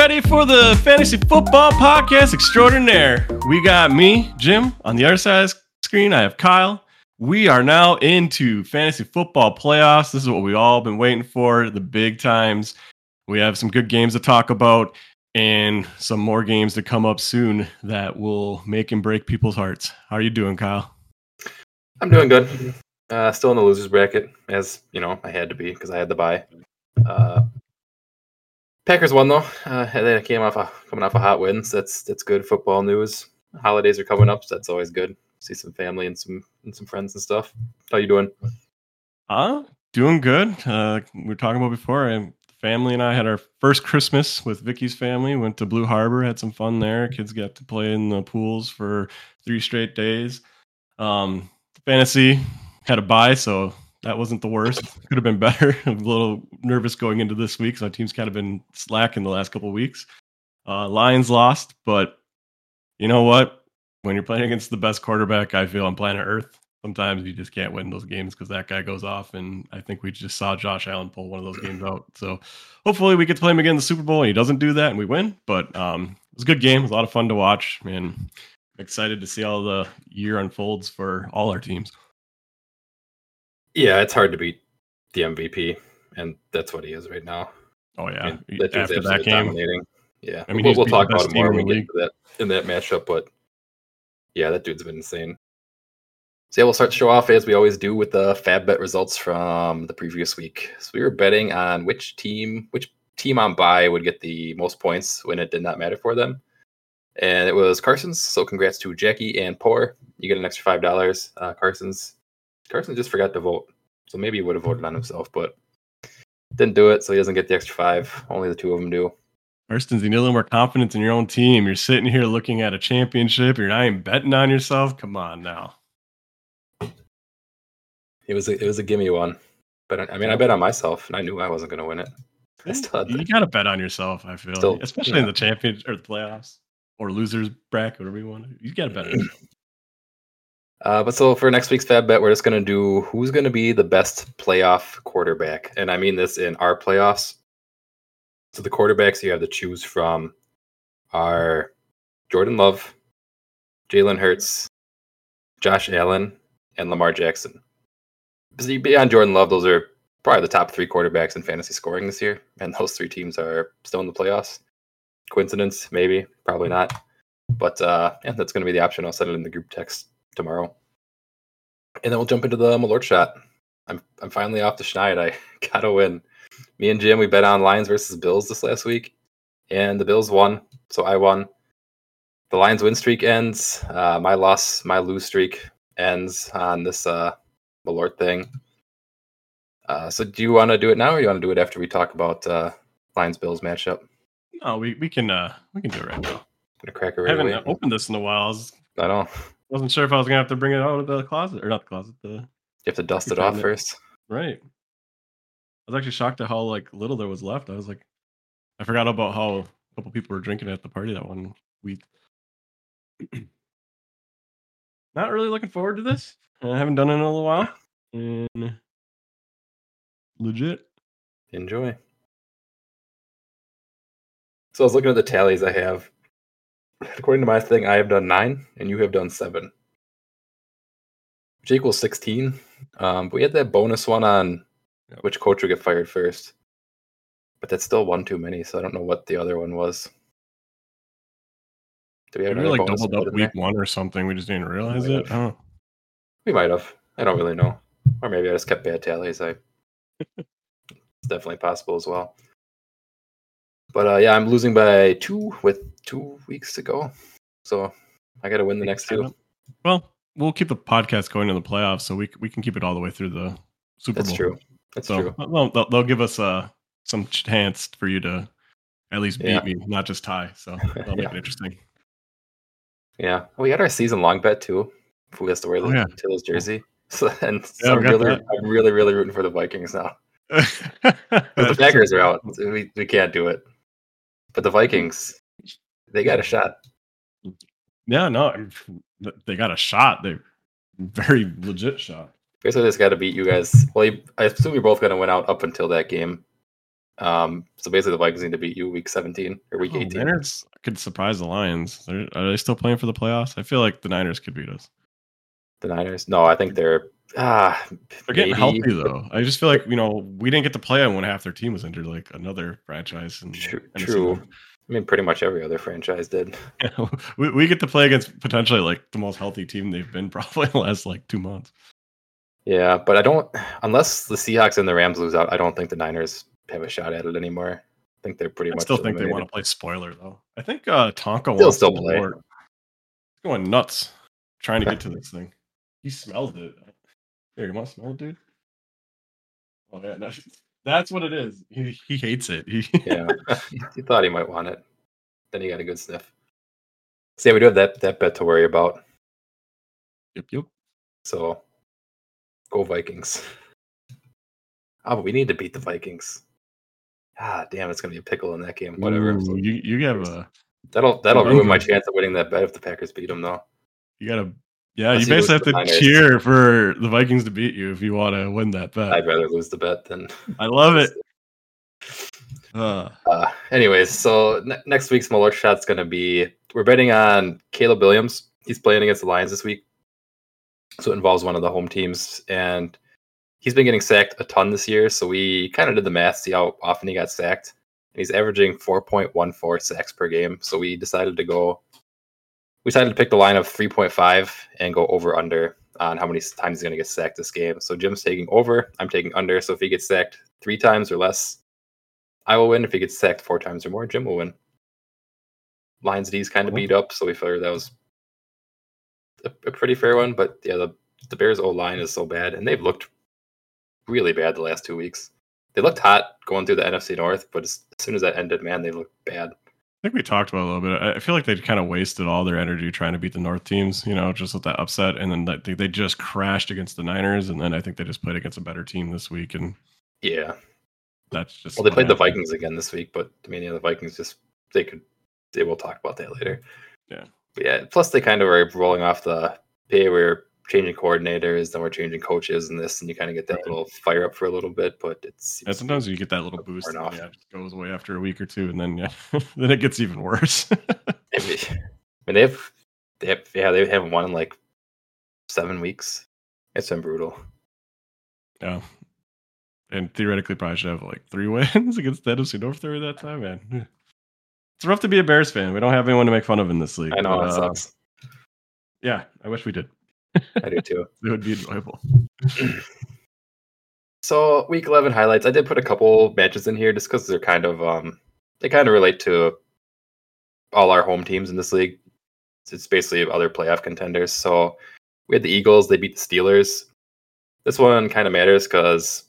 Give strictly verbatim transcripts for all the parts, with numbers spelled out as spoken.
ready for the Fantasy Football Podcast Extraordinaire. We got me, Jim, on the other side of the screen. I have Kyle. We are now into Fantasy Football Playoffs. This is what we all been waiting for, the big times. We have some good games to talk about and some more games to come up soon that will make and break people's hearts. How are you doing, Kyle? I'm doing good. Uh, still in the losers bracket, as you know, I had to be because I had the bye. Uh, Packers won though. Uh, they came off a, coming off a hot wins. That's that's good football news. Holidays are coming up, so that's always good. See some family and some and some friends and stuff. How you doing? Uh, doing good. Uh, we were talking about before. I, family and I had our first Christmas with Vicky's family. Went to Blue Harbor, had some fun there. Kids got to play in the pools for three straight days. Um, fantasy had a bye, so that wasn't the worst. Could have been better. I'm a little nervous going into this week. So my team's kind of been slack in the last couple of weeks. Uh, Lions lost, but you know what? When you're playing against the best quarterback, I feel on planet Earth, sometimes you just can't win those games because that guy goes off. And I think we just saw Josh Allen pull one of those games out. So hopefully we get to play him again in the Super Bowl and he doesn't do that and we win. But um, it was a good game. It was a lot of fun to watch. And excited to see how the year unfolds for all our teams. Yeah, it's hard to beat the M V P, and that's what he is right now. Oh yeah, I mean, that after that game, dominating. Yeah, I mean, we'll, we'll beat talk the about best it more team when in we the get to that in that matchup. But yeah, that dude's been insane. So yeah, we'll start the show off as we always do with the Fab Bet results from the previous week. So we were betting on which team, which team on bye would get the most points when it did not matter for them, and it was Carson's. So congrats to Jackie and Poor. You get an extra five dollars. Uh, Carson's. Carson just forgot to vote. So maybe he would have voted on himself, but didn't do it, so he doesn't get the extra five. Only the two of them do. Karstens, you need a little more confidence in your own team. You're sitting here looking at a championship. You're not even betting on yourself. Come on now. It was a, it was a gimme one. But I mean, I bet on myself, and I knew I wasn't going to win it. I still had You got to bet on yourself, I feel. Still, Especially yeah. in the champion or the playoffs or losers bracket, whatever you want. You got to bet on yourself. Uh, but so for next week's Fab Bet, we're just going to do who's going to be the best playoff quarterback. And I mean this in our playoffs. So the quarterbacks you have to choose from are Jordan Love, Jalen Hurts, Josh Allen, and Lamar Jackson. So beyond Jordan Love, those are probably the top three quarterbacks in fantasy scoring this year. And those three teams are still in the playoffs. Coincidence? Maybe. Probably not. But uh, yeah, that's going to be the option. I'll send it in the group text tomorrow. And then we'll jump into the Malort shot. I'm I'm finally off the schneid. I gotta win. Me and Jim, we bet on Lions versus Bills this last week, and the Bills won, so I won. The Lions win streak ends. Uh, my loss, my lose streak ends on this uh, Malort thing. Uh, so do you want to do it now, or you want to do it after we talk about uh, Lions Bills matchup? No, we we can uh, we can do it right now. I'm gonna crack it I right haven't away. opened this in a while. I was, I know. wasn't sure if I was gonna have to bring it out of the closet or not the closet. The You have to dust it off cabinet. first. Right. I was actually shocked at how like little there was left. I was like, I forgot about how a couple people were drinking at the party that one week. Not really looking forward to this. I haven't done it in a little while. And legit. Enjoy. So I was looking at the tallies I have. According to my thing, I have done nine, and you have done seven, which equals sixteen. Um, but we had that bonus one on Yep. which coach would get fired first. But that's still one too many, so I don't know what the other one was. Do we have Maybe we another like bonus doubled vote up in week there? one or something. We just didn't realize might it. Oh. We might have. I don't really know. Or maybe I just kept bad tallies. I It's definitely possible as well. But uh, yeah, I'm losing by two with two weeks to go. So I got to win the next two. Well, we'll keep the podcast going in the playoffs, so we we can keep it all the way through the Super That's Bowl. true. That's so, true. Well, they'll, they'll give us uh, some chance for you to at least beat Yeah. me, not just tie. So that'll make Yeah. it interesting. Yeah. We had our season long bet too. Who has to wear the Oh, yeah. Tillis jersey? So, and so Yeah, I'm we got really, that. I'm really, really rooting for the Vikings now. Because the That's- Packers are out. So we, we can't do it. But the Vikings, they got a shot. Yeah, no, I'm- they got a shot. They very legit shot. Basically, just got to beat you guys. Well, you, I assume you're both going to win out up until that game. Um, so basically, the Vikings need to beat you week seventeen or week Oh, eighteen. Niners could surprise the Lions. They're, are they still playing for the playoffs? I feel like the Niners could beat us. The Niners? No, I think they're ah They're getting maybe. healthy though. I just feel like you know we didn't get to play them when half their team was injured, like another franchise. And True. true. I mean, pretty much every other franchise did. Yeah, we, we get to play against potentially like the most healthy team they've been probably in the last like two months. Yeah, but I don't, unless the Seahawks and the Rams lose out, I don't think the Niners have a shot at it anymore. I think they're pretty I much still think they want to play spoiler though. I think uh, Tonka They'll wants still to play. He's going nuts trying to get to this thing. He smelled it. Here, you want to smell it, dude? Oh yeah, no, that's what it is. He he hates it. He Yeah, he thought he might want it. Then he got a good sniff. So yeah, we do have that that bet to worry about. Yep, yep. So go Vikings. Oh, but we need to beat the Vikings. Ah, damn, it's gonna be a pickle in that game. Whatever. Ooh, you you have a that'll that'll Ooh, ruin my chance of winning that bet if the Packers beat them, though. You gotta, yeah. Unless you you lose basically to have the to Niners. cheer for the Vikings to beat you if you want to win that bet. I'd rather lose the bet than. I love it. Uh, Uh, anyways, so ne- next week's Muller shot's gonna be we're betting on Caleb Williams. He's playing against the Lions this week, so it involves one of the home teams, and he's been getting sacked a ton this year. So we kind of did the math, see how often he got sacked, and he's averaging four point one four sacks per game. So we decided to go. We decided to pick the line of three point five and go over under on how many times he's going to get sacked this game. So Jim's taking over. I'm taking under. So if he gets sacked three times or less, I will win. If he gets sacked four times or more, Jim will win. Lions D's kind of beat up, so we figured that was a, a pretty fair one. But yeah, the, the Bears' O-line is so bad, and they've looked really bad the last two weeks. They looked hot going through the N F C North, but as, as soon as that ended, man, they looked bad. I think we talked about it a little bit. I I feel like they kind of wasted all their energy trying to beat the North teams, you know, just with that upset. And then that- they, they just crashed against the Niners. And then I think they just played against a better team this week. And Yeah. that's just. Well, they what played the happened. Vikings again this week, but I mean, yeah, the Vikings just they could. They will talk about that later. Yeah. But yeah. Plus, they kind of are rolling off the hey, we're changing coordinators, then we're changing coaches, and this, and you kind of get that Right. little fire up for a little bit. But it's Yeah, sometimes you get that little Worn boost, and off. yeah, it just goes away after a week or two, and then yeah, then it gets even worse. I mean, they have, they have, yeah, they haven't won in like seven weeks. It's been brutal. Yeah, and theoretically, probably should have like three wins against the N F C North during that time, man. It's rough to be a Bears fan. We don't have anyone to make fun of in this league. I know but, it uh, sucks. Yeah, I wish we did. I do too. It would be enjoyable. So week eleven highlights. I did put a couple matches in here just because they're kind of um they kind of relate to all our home teams in this league. It's basically other playoff contenders. So we had the Eagles. They beat the Steelers. This one kind of matters because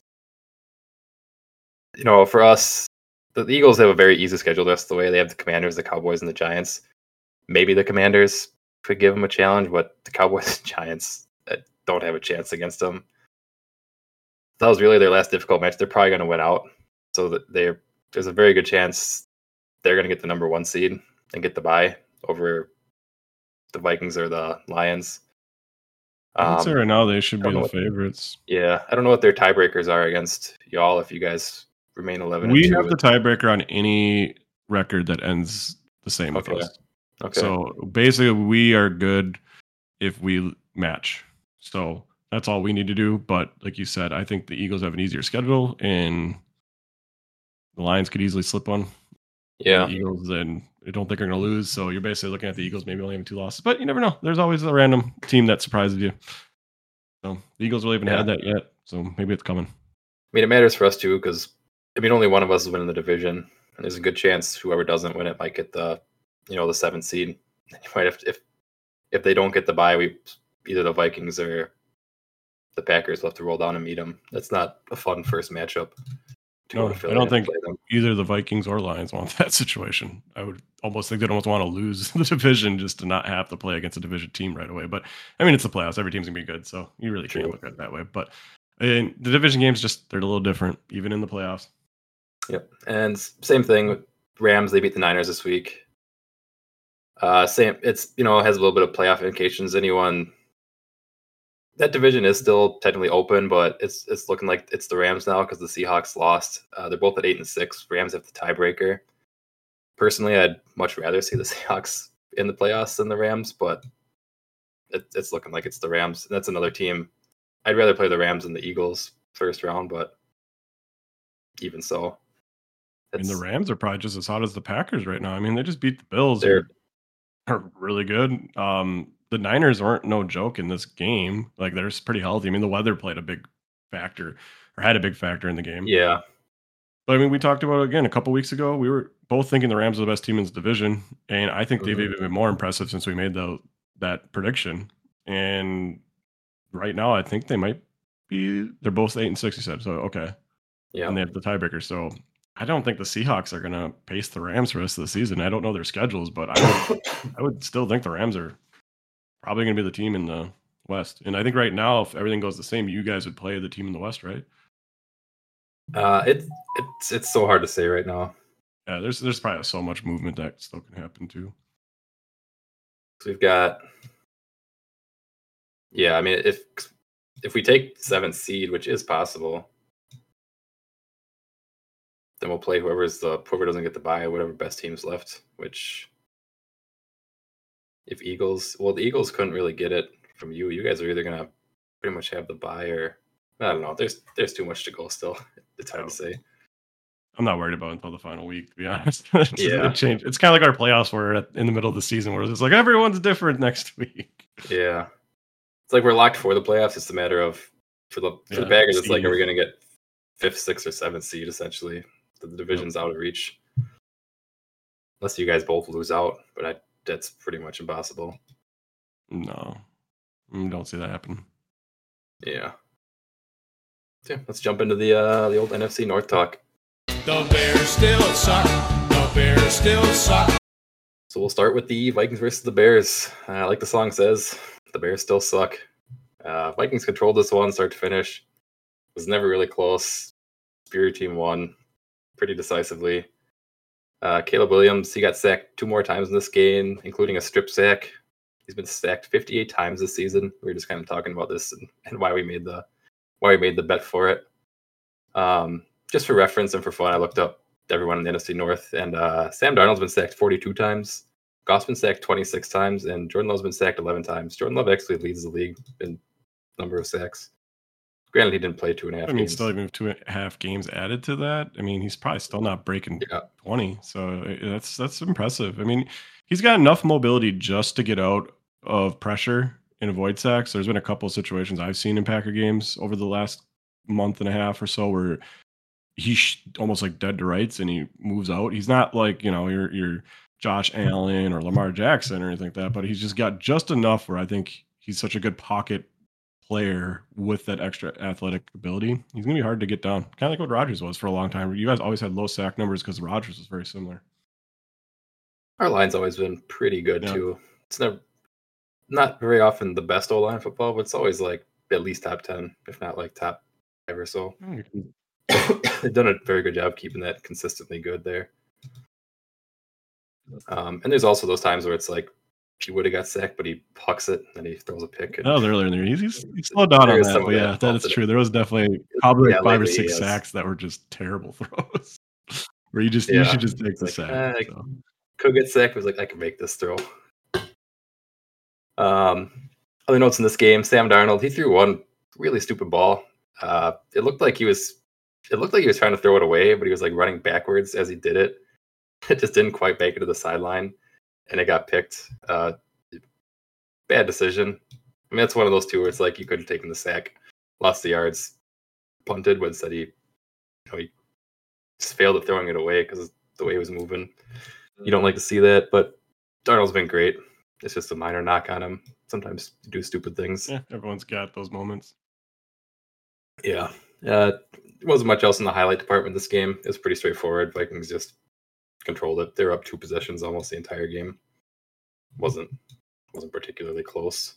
you know for us the Eagles have a very easy schedule the rest of the way. They have the Commanders, the Cowboys, and the Giants. Maybe the Commanders could give them a challenge, but the Cowboys and Giants uh, don't have a chance against them. That was really their last difficult match. They're probably going to win out, so that they there's a very good chance they're going to get the number one seed and get the bye over the Vikings or the Lions. I would say Um, right now they should I be don't know the what- favorites. yeah, I don't know what their tiebreakers are against y'all if you guys remain eleven. We and two. have the tiebreaker on any record that ends the same with Okay. us. Okay. So basically, we are good if we match. So that's all we need to do. But like you said, I think the Eagles have an easier schedule, and the Lions could easily slip one. yeah. The Eagles, then I don't think are going to lose. So you're basically looking at the Eagles maybe only having two losses, but you never know. There's always a random team that surprises you. So the Eagles really haven't Yeah. had that yet. So maybe it's coming. I mean, it matters for us too because I mean, only one of us is winning the division, and there's a good chance whoever doesn't win it might get the, you know, the seventh seed. And you might have to, if if they don't get the bye, we either the Vikings or the Packers will have to roll down and meet them. That's not a fun first matchup. To No, go to I Philly don't and think play them. either the Vikings or Lions want that situation. I would almost think they'd almost want to lose the division just to not have to play against a division team right away. But I mean, it's the playoffs. Every team's gonna be good, so you really True. can't look at it that way. But and the division games just they're a little different, even in the playoffs. Yep. And s- same thing with Rams. They beat the Niners this week. Uh, same. It's you know has a little bit of playoff implications. Anyone that division is still technically open, but it's it's looking like it's the Rams now because the Seahawks lost. Uh, they're both at eight and six. Rams have the tiebreaker. Personally, I'd much rather see the Seahawks in the playoffs than the Rams, but it, it's looking like it's the Rams. And that's another team. I'd rather play the Rams than the Eagles first round, but even so. I mean, the Rams are probably just as hot as the Packers right now. I mean, they just beat the Bills. They're are really good. Um, the Niners aren't no joke in this game. Like, they're pretty healthy. I mean, the weather played a big factor or had a big factor in the game. Yeah. But I mean, we talked about it again a couple weeks ago. We were both thinking the Rams are the best team in the division, and I think mm-hmm. they've even been more impressive since we made the that prediction. And right now, I think they might be. They're both eight and six. You said so. Okay. Yeah. And they have the tiebreaker. So I don't think the Seahawks are going to pace the Rams for the rest of the season. I don't know their schedules, but I would, I would still think the Rams are probably going to be the team in the West. And I think right now, if everything goes the same, you guys would play the team in the West, right? Uh, it, it's it's so hard to say right now. Yeah, there's there's probably so much movement that still can happen too. So we've got, yeah, I mean, if if we take seventh seed, which is possible, then we'll play whoever's the whoever doesn't get the bye, whatever best team's left. Which, if Eagles, well, the Eagles couldn't really get it from you. You guys are either gonna pretty much have the bye, or I don't know. There's there's too much to go still. It's hard oh. to say. I'm not worried about it until the final week, to be honest. Yeah, it changed. It's kind of like our playoffs were at, in the middle of the season, where it's like everyone's different next week. Yeah, it's like we're locked for the playoffs. It's a matter of for the for yeah, the Packers. It's like, are we going to get fifth, sixth, or seventh seed? Essentially, the, the division's yep. out of reach, unless you guys both lose out. But I, that's pretty much impossible. No, don't see that happen. Yeah. Yeah, let's jump into the uh, the old N F C North talk. The Bears still suck. The Bears still suck. So we'll start with the Vikings versus the Bears. Uh, like the song says, the Bears still suck. Uh, Vikings controlled this one start to finish. It was never really close. Spirit team won pretty decisively. Uh, Caleb Williams, he got sacked two more times in this game, including a strip sack. He's been sacked fifty-eight times this season. We were just kind of talking about this and, and why we made the why we made the bet for it. Um, just for reference and for fun, I looked up everyone in the N F C North, and uh, Sam Darnold's been sacked forty-two times. Goff's been sacked twenty-six times, and Jordan Love's been sacked eleven times. Jordan Love actually leads the league in number of sacks. Granted, he didn't play two and a half I mean, games. still even two and a half games added to that. I mean, he's probably still not breaking yeah. twenty, so that's that's impressive. I mean, he's got enough mobility just to get out of pressure and avoid sacks. There's been a couple of situations I've seen in Packer games over the last month and a half or so where he's almost like dead to rights and he moves out. He's not like, you know, your your Josh Allen or Lamar Jackson or anything like that, but he's just got just enough where I think he's such a good pocket player with that extra athletic ability. He's going to be hard to get down. Kind of like what Rodgers was for a long time. You guys always had low sack numbers because Rodgers was very similar. Our line's always been pretty good yeah. too. It's never not very often the best O-line in football, but it's always like at least top ten, if not like top five or so. They've done a very good job keeping that consistently good there. Um, and there's also those times where it's like he would have got sacked, but he pucks it and then he throws a pick. And oh, earlier in the year, he's, he's, he's slowed down on that. But yeah, that is true. There was definitely probably yeah, five or six sacks that were just terrible throws. Where you just yeah. you should just take the like, sack. Uh, so. Could get sacked. Was like I can make this throw. Um, other notes in this game: Sam Darnold, he threw one really stupid ball. Uh, it looked like he was, it looked like he was trying to throw it away, but he was like running backwards as he did it. It just didn't quite make it to the sideline, and it got picked. Uh, bad decision. I mean, that's one of those two where it's like you could have taken the sack, lost the yards, punted, but instead he, you know, he just failed at throwing it away because the way he was moving. You don't like to see that, but Darnold's been great. It's just a minor knock on him. Sometimes you do stupid things. Yeah, everyone's got those moments. Yeah. Uh, there wasn't much else in the highlight department this game. It was pretty straightforward. Vikings just controlled it. They were up two possessions almost the entire game. Wasn't wasn't particularly close.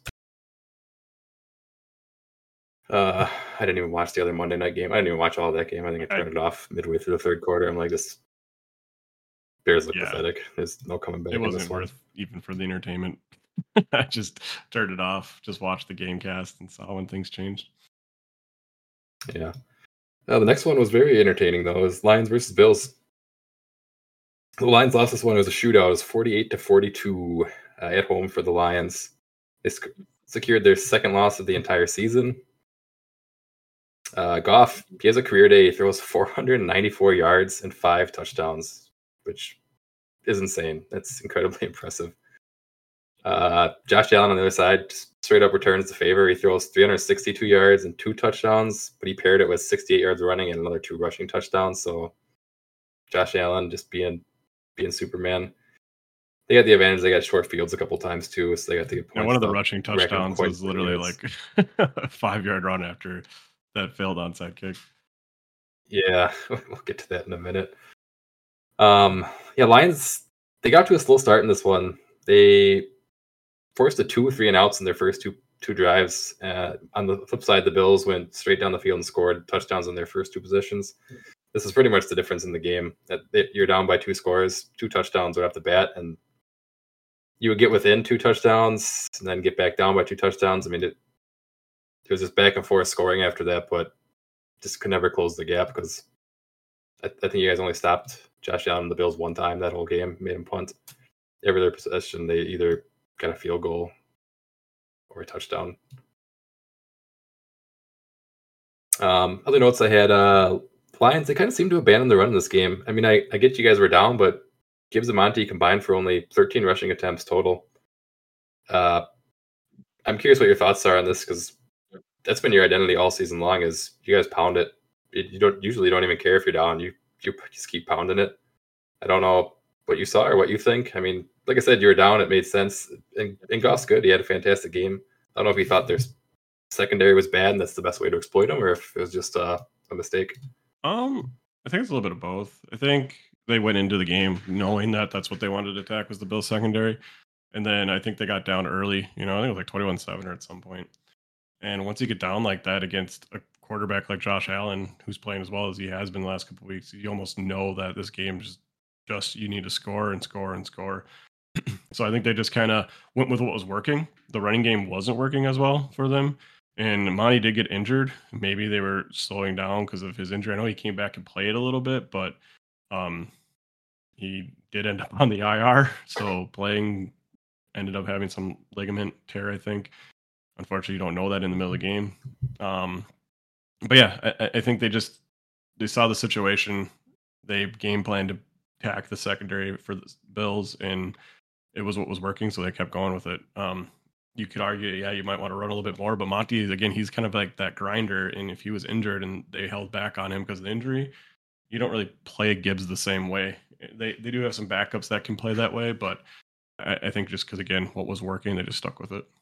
Uh, I didn't even watch the other Monday night game. I didn't even watch all of that game. I think I turned I, it off midway through the third quarter. I'm like, this Bears look yeah. pathetic. There's no coming back. It wasn't in this worth one. Even for the entertainment I just turned it off, just watched the game cast and saw when things changed. Yeah. Uh, the next one was very entertaining though. It was Lions versus Bills. The Lions lost this one. It was a shootout. It was forty-eight to forty-two uh, at home for the Lions. They sc- secured their second loss of the entire season. Uh, Goff, he has a career day. He throws four hundred ninety-four yards and five touchdowns, which is insane. That's incredibly impressive. Uh, Josh Allen on the other side just straight up returns the favor. He throws three hundred sixty-two yards and two touchdowns, but he paired it with sixty-eight yards running and another two rushing touchdowns. So Josh Allen just being being Superman. They got the advantage. They got short fields a couple times too, so they got to get points. And one of the up, rushing racking up touchdowns quite was a bit of literally yards. like a five yard run after that failed onside kick. Yeah, we'll get to that in a minute. Um, yeah, Lions, they got to a slow start in this one. They forced a two, three and outs in their first two two drives. Uh, on the flip side, the Bills went straight down the field and scored touchdowns on their first two possessions. This is pretty much the difference in the game. That it, you're down by two scores, two touchdowns right off the bat, and you would get within two touchdowns and then get back down by two touchdowns. I mean, it, it was just back and forth scoring after that, but just could never close the gap because I, I think you guys only stopped Josh Allen and the Bills one time that whole game, made him punt. Every other possession, they either got a field goal or a touchdown. Um, other notes I had, uh, Lions, they kind of seemed to abandon the run in this game. I mean, I, I get you guys were down, but Gibbs and Monty combined for only thirteen rushing attempts total. Uh, I'm curious what your thoughts are on this because that's been your identity all season long. Is you guys pound it. it. You don't usually don't even care if you're down. You you just keep pounding it. I don't know what you saw or what you think. I mean, like I said, you were down. It made sense. And, and Goff's good. He had a fantastic game. I don't know if he thought their secondary was bad and that's the best way to exploit him, or if it was just uh, a mistake. Um, I think it's a little bit of both. I think they went into the game knowing that that's what they wanted to attack was the Bills secondary. And then I think they got down early. You know, I think it was like twenty-one seven or at some point. And once you get down like that against a quarterback like Josh Allen, who's playing as well as he has been the last couple of weeks, you almost know that this game just just you need to score and score and score. So I think they just kind of went with what was working. The running game wasn't working as well for them. And Monty did get injured. Maybe they were slowing down because of his injury. I know he came back and played a little bit, but um, he did end up on the I R. So playing ended up having some ligament tear, I think. Unfortunately, you don't know that in the middle of the game. Um, but yeah, I, I think they just they saw the situation. They game planned to attack the secondary for the Bills, and it was what was working, so they kept going with it. Um, you could argue, yeah, you might want to run a little bit more, but Monty, again, he's kind of like that grinder, and if he was injured and they held back on him because of the injury, you don't really play Gibbs the same way. They they do have some backups that can play that way, but I, I think just because, again, what was working, they just stuck with it.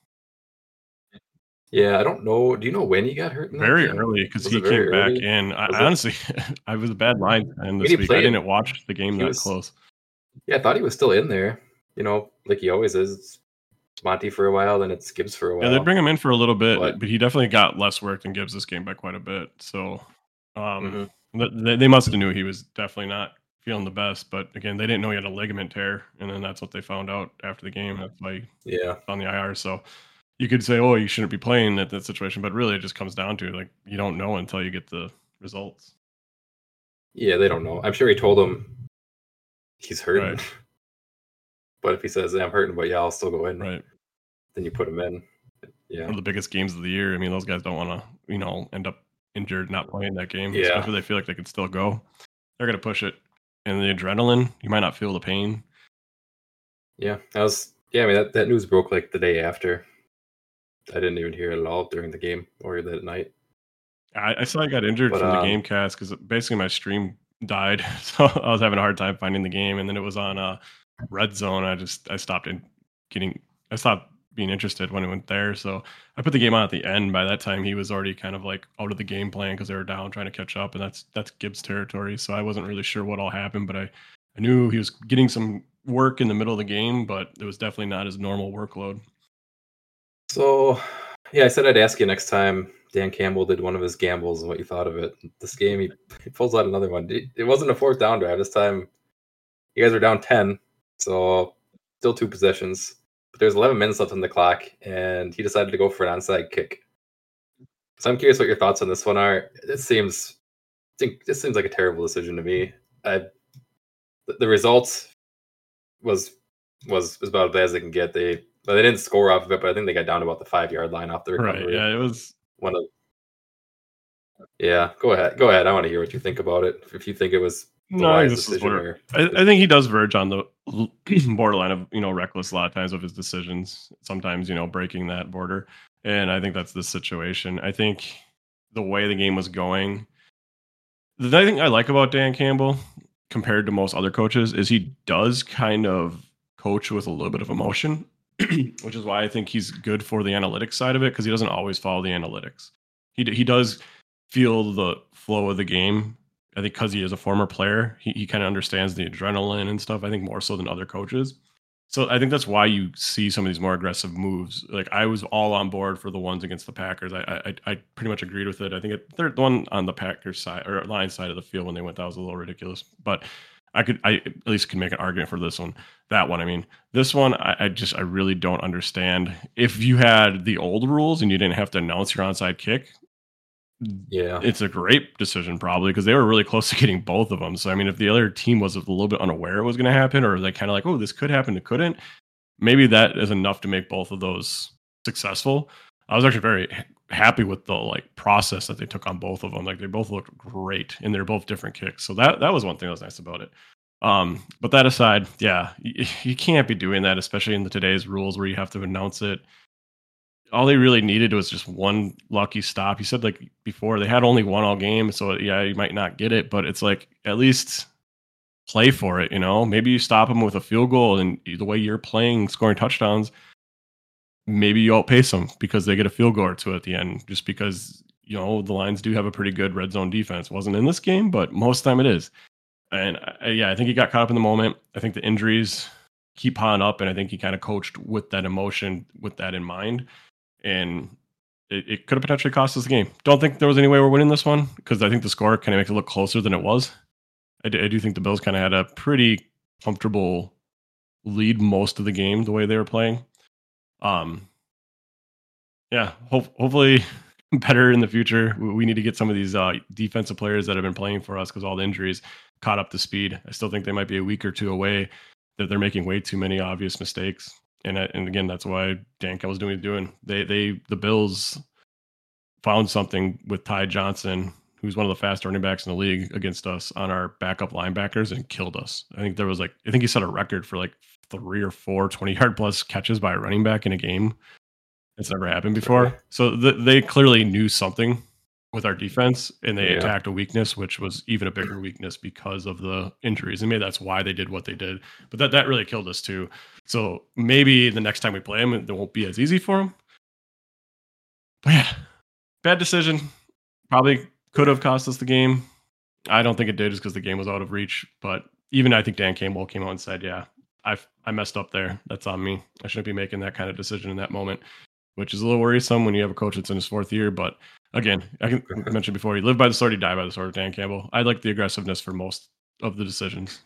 Yeah, I don't know. Do you know when he got hurt? In that Very game? early because Was he it very came back early? in. I, Was I it? honestly, I was a bad line fan I mean, this he week. I played. didn't watch the game He that was. close. Yeah, I thought he was still in there. You know, like he always is. It's Monty for a while, then it's Gibbs for a Yeah, they'd while. bring him in for a little bit, But but he definitely got less work than Gibbs this game by quite a bit. So um, mhm. th- they, they must have knew he was definitely not feeling the best. But again, they didn't know he had a ligament tear, and then that's what they found out after the game. That's why he yeah, was on the I R. So you could say, oh, you shouldn't be playing at that situation, but really it just comes down to like you don't know until you get the results. yeah, they don't know. I'm sure he told him he's hurting. Right. But if he says, "I'm hurting, but yeah, I'll still go in," Right. then you put him in. Yeah, One of the biggest games of the year. I mean, those guys don't want to, you know, end up injured, not playing that game, yeah, especially if they feel like they can still go. They're going to push it. And the adrenaline, you might not feel the pain. yeah. That was yeah. I mean, that, that news broke like the day after. I didn't even hear it at all during the game or that night. I, I saw I got injured But from the um, game cast because basically my stream died. So I was having a hard time finding the game. And then it was on uh, Red Zone. I just, I stopped in getting, I stopped being interested when it went there. So I put the game on at the end. By that time, he was already kind of like out of the game plan because they were down trying to catch up. And that's, that's Gibbs territory. So I wasn't really sure what all happened, but I, I knew he was getting some work in the middle of the game, but it was definitely not his normal workload. So, yeah, I said I'd ask you next time Dan Campbell did one of his gambles and what you thought of it. This game, he, he pulls out another one. It, it wasn't a fourth down drive. This time, you guys are down ten, so still two possessions. but there's eleven minutes left on the clock, and he decided to go for an onside kick. So I'm curious what your thoughts on this one are. It seems, I think this seems like a terrible decision to me. I, the results was was was about as bad as they can get. They they didn't score off of it, but I think they got down to about the five yard line off the recovery. Right. Yeah, it was one of. Yeah, go ahead. Go ahead. I want to hear what you think about it. If you think it was the no, wise this is decision, where, or I, I think he does verge on the borderline of, you know, reckless a lot of times with his decisions. Sometimes, you know, breaking that border, and I think that's the situation. I think the way the game was going, the thing I like about Dan Campbell compared to most other coaches is he does kind of coach with a little bit of emotion, which is why I think he's good for the analytics side of it, because he doesn't always follow the analytics. He he does feel the flow of the game. I think because he is a former player, he, he kind of understands the adrenaline and stuff, I think more so than other coaches. So I think that's why you see some of these more aggressive moves. Like I was all on board for the ones against the Packers. I I, I pretty much agreed with it. I think it, the one on the Packers side or Lions side of the field when they went, that was a little ridiculous. But I could I at least can make an argument for this one. That one, I mean, this one, I, I just I really don't understand. If you had the old rules and you didn't have to announce your onside kick, yeah, it's a great decision probably because they were really close to getting both of them. So I mean, if the other team was a little bit unaware it was going to happen, or they kind of like, oh, this could happen, it couldn't, maybe that is enough to make both of those successful. I was actually very happy with the like process that they took on both of them. Like they both looked great, and they're both different kicks. So that that was one thing that was nice about it. Um, but that aside, yeah, you, you can't be doing that, especially in the today's rules where you have to announce it. All they really needed was just one lucky stop. He said like before they had only one all game, so yeah, you might not get it, but it's like at least play for it, you know. Maybe you stop them with a field goal, and the way you're playing, scoring touchdowns, maybe you outpace them because they get a field goal or two at the end. Just because you know the Lions do have a pretty good red zone defense. Wasn't in this game, but most of the time it is. And uh, yeah, I think he got caught up in the moment. I think the injuries keep piling up, and I think he kind of coached with that emotion, with that in mind. And it, it could have potentially cost us the game. Don't think there was any way we're winning this one because I think the score kind of makes it look closer than it was. I do, I do think the Bills kind of had a pretty comfortable lead most of the game the way they were playing. Um, yeah, hope, hopefully better in the future. We, we need to get some of these uh, defensive players that have been playing for us because all the injuries caught up to speed. I still think they might be a week or two away, that they're making way too many obvious mistakes. And and again, that's why Dan Campbell's doing what he's doing. They they the Bills found something with Ty Johnson, who's one of the fast running backs in the league, against us on our backup linebackers and killed us. I think there was like I think he set a record for like three or four twenty-yard plus catches by a running back in a game. It's never happened before. So the, they clearly knew something with our defense, and they yeah. attacked a weakness, which was even a bigger weakness because of the injuries. And maybe that's why they did what they did. But that, that really killed us too. So maybe the next time we play them, it won't be as easy for them. But yeah, bad decision. Probably could have cost us the game. I don't think it did just because the game was out of reach. But even I think Dan Campbell came out and said, yeah, I I messed up there. That's on me. I shouldn't be making that kind of decision in that moment, which is a little worrisome when you have a coach that's in his fourth year. But again, I can mention before, you live by the sword, you die by the sword, Dan Campbell. I like the aggressiveness for most of the decisions.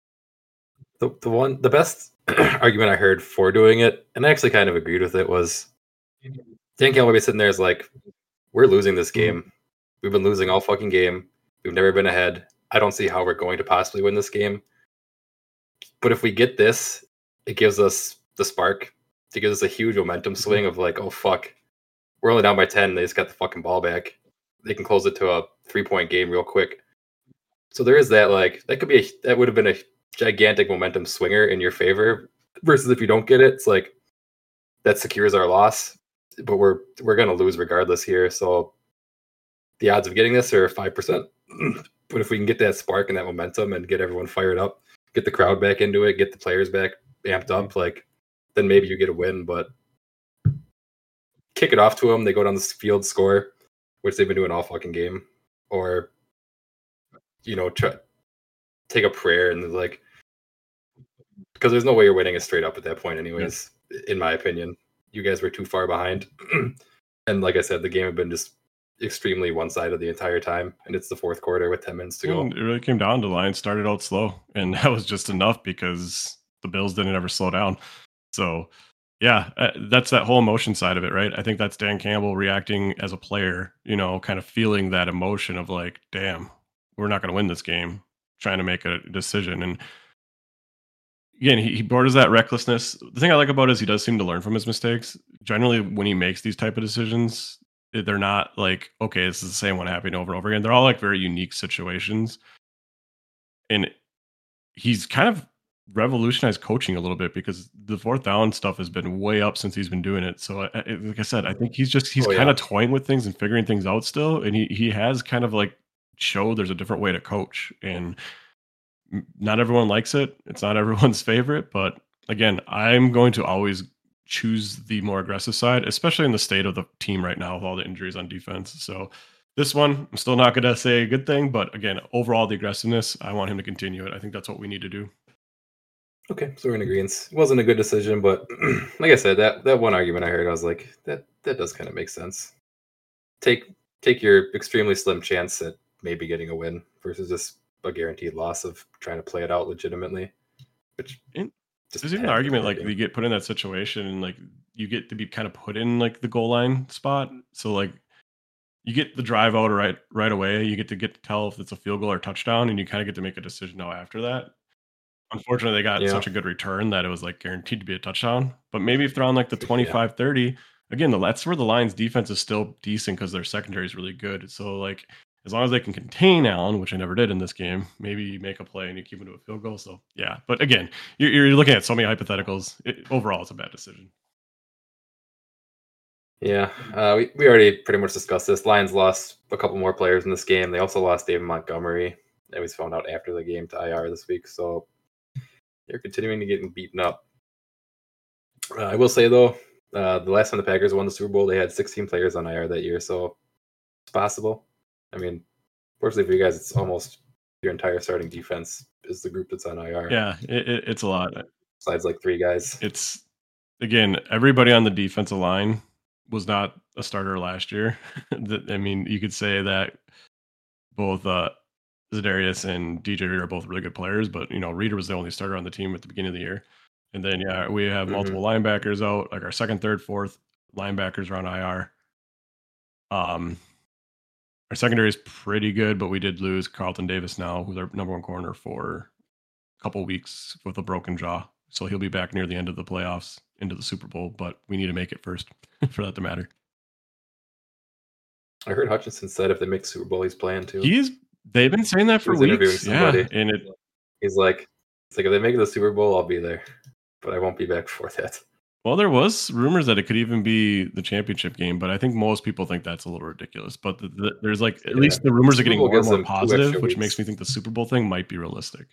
The the one the best argument I heard for doing it, and I actually kind of agreed with it, was Dan Campbell will be sitting there is like, we're losing this game. Mm-hmm. We've been losing all fucking game. We've never been ahead. I don't see how we're going to possibly win this game. But if we get this, it gives us the spark. It gives us a huge momentum swing of like, oh fuck, we're only down by ten. They just got the fucking ball back. They can close it to a three-point game real quick. So there is that, like, that could be a, that would have been a gigantic momentum swinger in your favor. Versus if you don't get it, it's like that secures our loss. But we're we're gonna lose regardless here. So the odds of getting this are five percent. But if we can get that spark and that momentum and get everyone fired up, get the crowd back into it, get the players back amped up, like, then maybe you get a win. But kick it off to them, they go down the field, score, which they've been doing all fucking game, or you know, try, take a prayer and like, because there's no way you're winning it straight up at that point, anyways. Yeah. In my opinion, you guys were too far behind, and like I said, the game had been just extremely one-sided the entire time, and it's the fourth quarter with ten minutes to go. It really came down to Lions started out slow, and that was just enough because the Bills didn't ever slow down. So Yeah, uh, that's that whole emotion side of it, right? I think that's Dan Campbell reacting as a player, you know, kind of feeling that emotion of like, damn, we're not going to win this game, trying to make a decision. And again, he, he borders that recklessness. The thing I like about it is he does seem to learn from his mistakes. Generally, when he makes these type of decisions, eh, they're not like, okay, this is the same one happening over and over again. They're all like very unique situations. And he's kind of revolutionized coaching a little bit because the fourth down stuff has been way up since he's been doing it. So, I, I- like I said, I think he's just he's Oh kind yeah. of toying with things and figuring things out still, and he he has kind of like showed there's a different way to coach, and m- not everyone likes it. It's not everyone's favorite, but again, I'm going to always choose the more aggressive side, especially in the state of the team right now with all the injuries on defense. So. This one, I'm still not going to say a good thing, but again, overall, the aggressiveness, I want him to continue it. I think that's what we need to do. Okay, so we're in agreement. It wasn't a good decision, but like I said, that that one argument I heard, I was like, that that does kind of make sense. Take take your extremely slim chance at maybe getting a win versus just a guaranteed loss of trying to play it out legitimately, which And just there's even the hasn't been argument like working. you get put in that situation and like you get to be kind of put in like the goal line spot. So like you get the drive out right right away. You get to get to tell if it's a field goal or touchdown, and you kind of get to make a decision now after that. Unfortunately, they got Yeah, such a good return that it was like guaranteed to be a touchdown. But maybe if they're on like the yeah, twenty-five thirty, again, the, that's where the Lions defense is still decent because their secondary is really good. So like as long as they can contain Allen, which I never did in this game, maybe you make a play and you keep him to a field goal. So yeah, but again, you're, you're looking at so many hypotheticals. It, overall, it's a bad decision. yeah. Uh, we we already pretty much discussed this. Lions lost a couple more players in this game. They also lost David Montgomery. That was found out after the game to I R this week. So they're continuing to get beaten up. Uh, I will say though, uh, the last time the Packers won the Super Bowl, they had sixteen players on I R that year, so it's possible. I mean, fortunately for you guys, it's almost your entire starting defense is the group that's on I R, Yeah, it, it, it's a lot. besides like three guys. It's again, everybody on the defensive line was not a starter last year. That- I mean, you could say that both uh, Zadarius and D J Reader are both really good players, but you know, Reader was the only starter on the team at the beginning of the year. And then yeah, we have hmm multiple linebackers out, like our second, third, fourth linebackers are on I R. Um, our secondary is pretty good, but we did lose Carlton Davis now, who's our number one corner for a couple weeks with a broken jaw. So he'll be back near the end of the playoffs into the Super Bowl, but we need to make it first for that to matter. I heard Hutchinson said if they make the Super Bowl, he's playing too. He's they've been saying that He for was interviewing weeks. Yeah. somebody. And it He's like, it's like if they make the Super Bowl, I'll be there, but I won't be back before that. well, there was rumors that it could even be the championship game, but I think most people think that's a little ridiculous. But the, the, there's like at Yeah. least the rumors are Super getting Bowl more and gives more them two positive, extra which makes weeks. me think the Super Bowl thing might be realistic.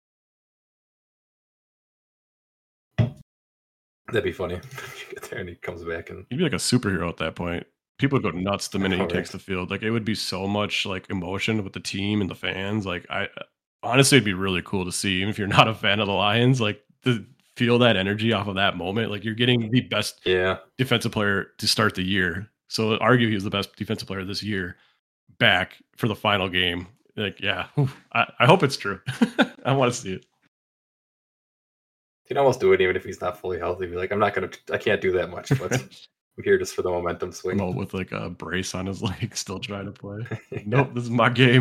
That'd be funny. If you get there and he comes back and He'd be like a superhero at that point. People would go nuts the minute he All takes right. the field. Like it would be so much like emotion with the team and the fans. Like I honestly, it'd be really cool to see, even if you're not a fan of the Lions, like to feel that energy off of that moment. Like you're getting the best Yeah. defensive player to start the year. So argue he was the best defensive player this year back for the final game. Like, yeah, whew, I, I hope it's true. I want to see it. He'd almost do it even if he's not fully healthy. Be like, I'm not gonna, I can't do that much, but I'm here just for the momentum swing. Come out with like a brace on his leg, still trying to play. Nope, this is my game.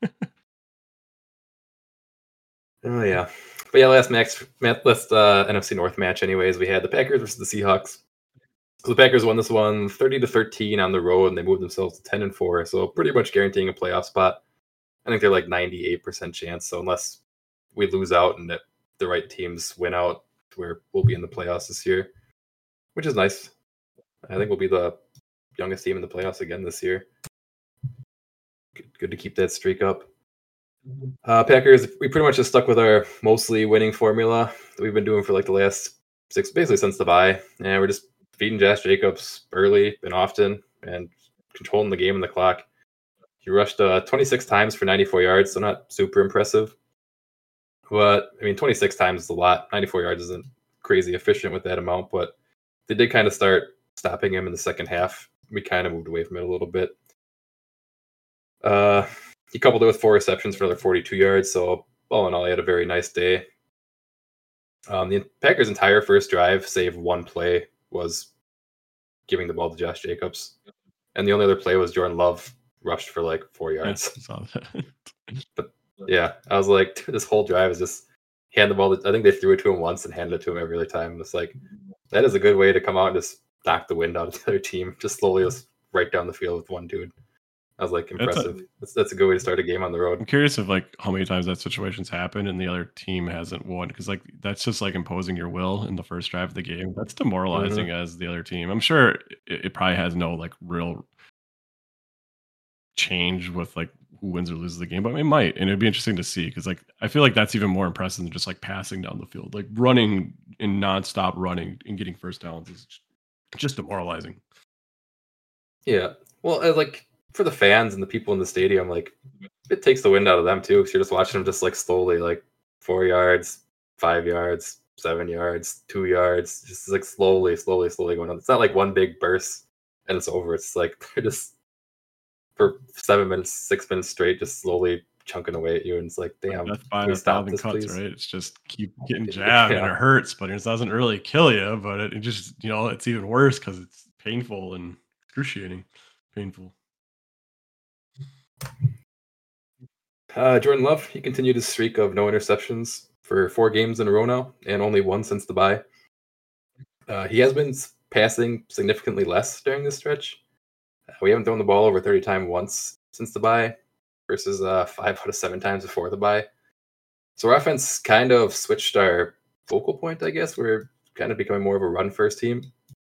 Oh yeah, but yeah, last match, last uh, N F C North match. Anyways, we had the Packers versus the Seahawks. So the Packers won this one thirty to thirteen on the road, and they moved themselves to ten and four. So pretty much guaranteeing a playoff spot. I think they're like ninety-eight percent chance. So unless we lose out and that the right teams win out, where we'll be in the playoffs this year, which is nice. I think we'll be the youngest team in the playoffs again this year. Good, good to keep that streak up. Uh, Packers, we pretty much just stuck with our mostly winning formula that we've been doing for like the last six, basically since the bye. And we're just feeding Josh Jacobs early and often and controlling the game and the clock. He rushed uh, twenty-six times for ninety-four yards, so not super impressive. But, I mean, twenty-six times is a lot. ninety-four yards isn't crazy efficient with that amount, but they did kind of start stopping him in the second half. We kind of moved away from it a little bit. Uh, he coupled it with four receptions for another forty-two yards. So all in all, he had a very nice day. Um, the Packers' entire first drive, save one play, was giving the ball to Josh Jacobs, and the only other play was Jordan Love rushed for like four yards. I saw that. But yeah, I was like, dude, this whole drive is just hand the ball. To, I think they threw it to him once and handed it to him every other time. It's like that is a good way to come out and just knock the wind out of the other team, just slowly, just right down the field with one dude. I was like, impressive. That's a, that's, that's a good way to start a game on the road. I'm curious of like how many times that situation's happened and the other team hasn't won, because like that's just like imposing your will in the first drive of the game. That's demoralizing mm-hmm. as the other team. I'm sure it, it probably has no like real change with like who wins or loses the game, but it might, and it'd be interesting to see, because like I feel like that's even more impressive than just like passing down the field. Like running and nonstop running and getting first downs is just demoralizing. Yeah, well, I, like for the fans and the people in the stadium, like it takes the wind out of them too, because you're just watching them just like slowly, like four yards, five yards, seven yards, two yards, just like slowly, slowly, slowly going on. It's not like one big burst and it's over. It's like they're just for seven minutes, six minutes straight, just slowly chunking away at you, and it's like, damn, death by a thousand cuts, please? Right? It's just keep getting jabbed, yeah. and it hurts, but it doesn't really kill you. But it, it just, you know, it's even worse because it's painful and excruciating, painful. Uh, Jordan Love, he continued his streak of no interceptions for four games in a row now, and only one since the bye. Uh, he has been passing significantly less during this stretch. Uh, we haven't thrown the ball over thirty times once since the bye, versus uh, five out of seven times before the bye. So our offense kind of switched our focal point, I guess. We're kind of becoming more of a run-first team.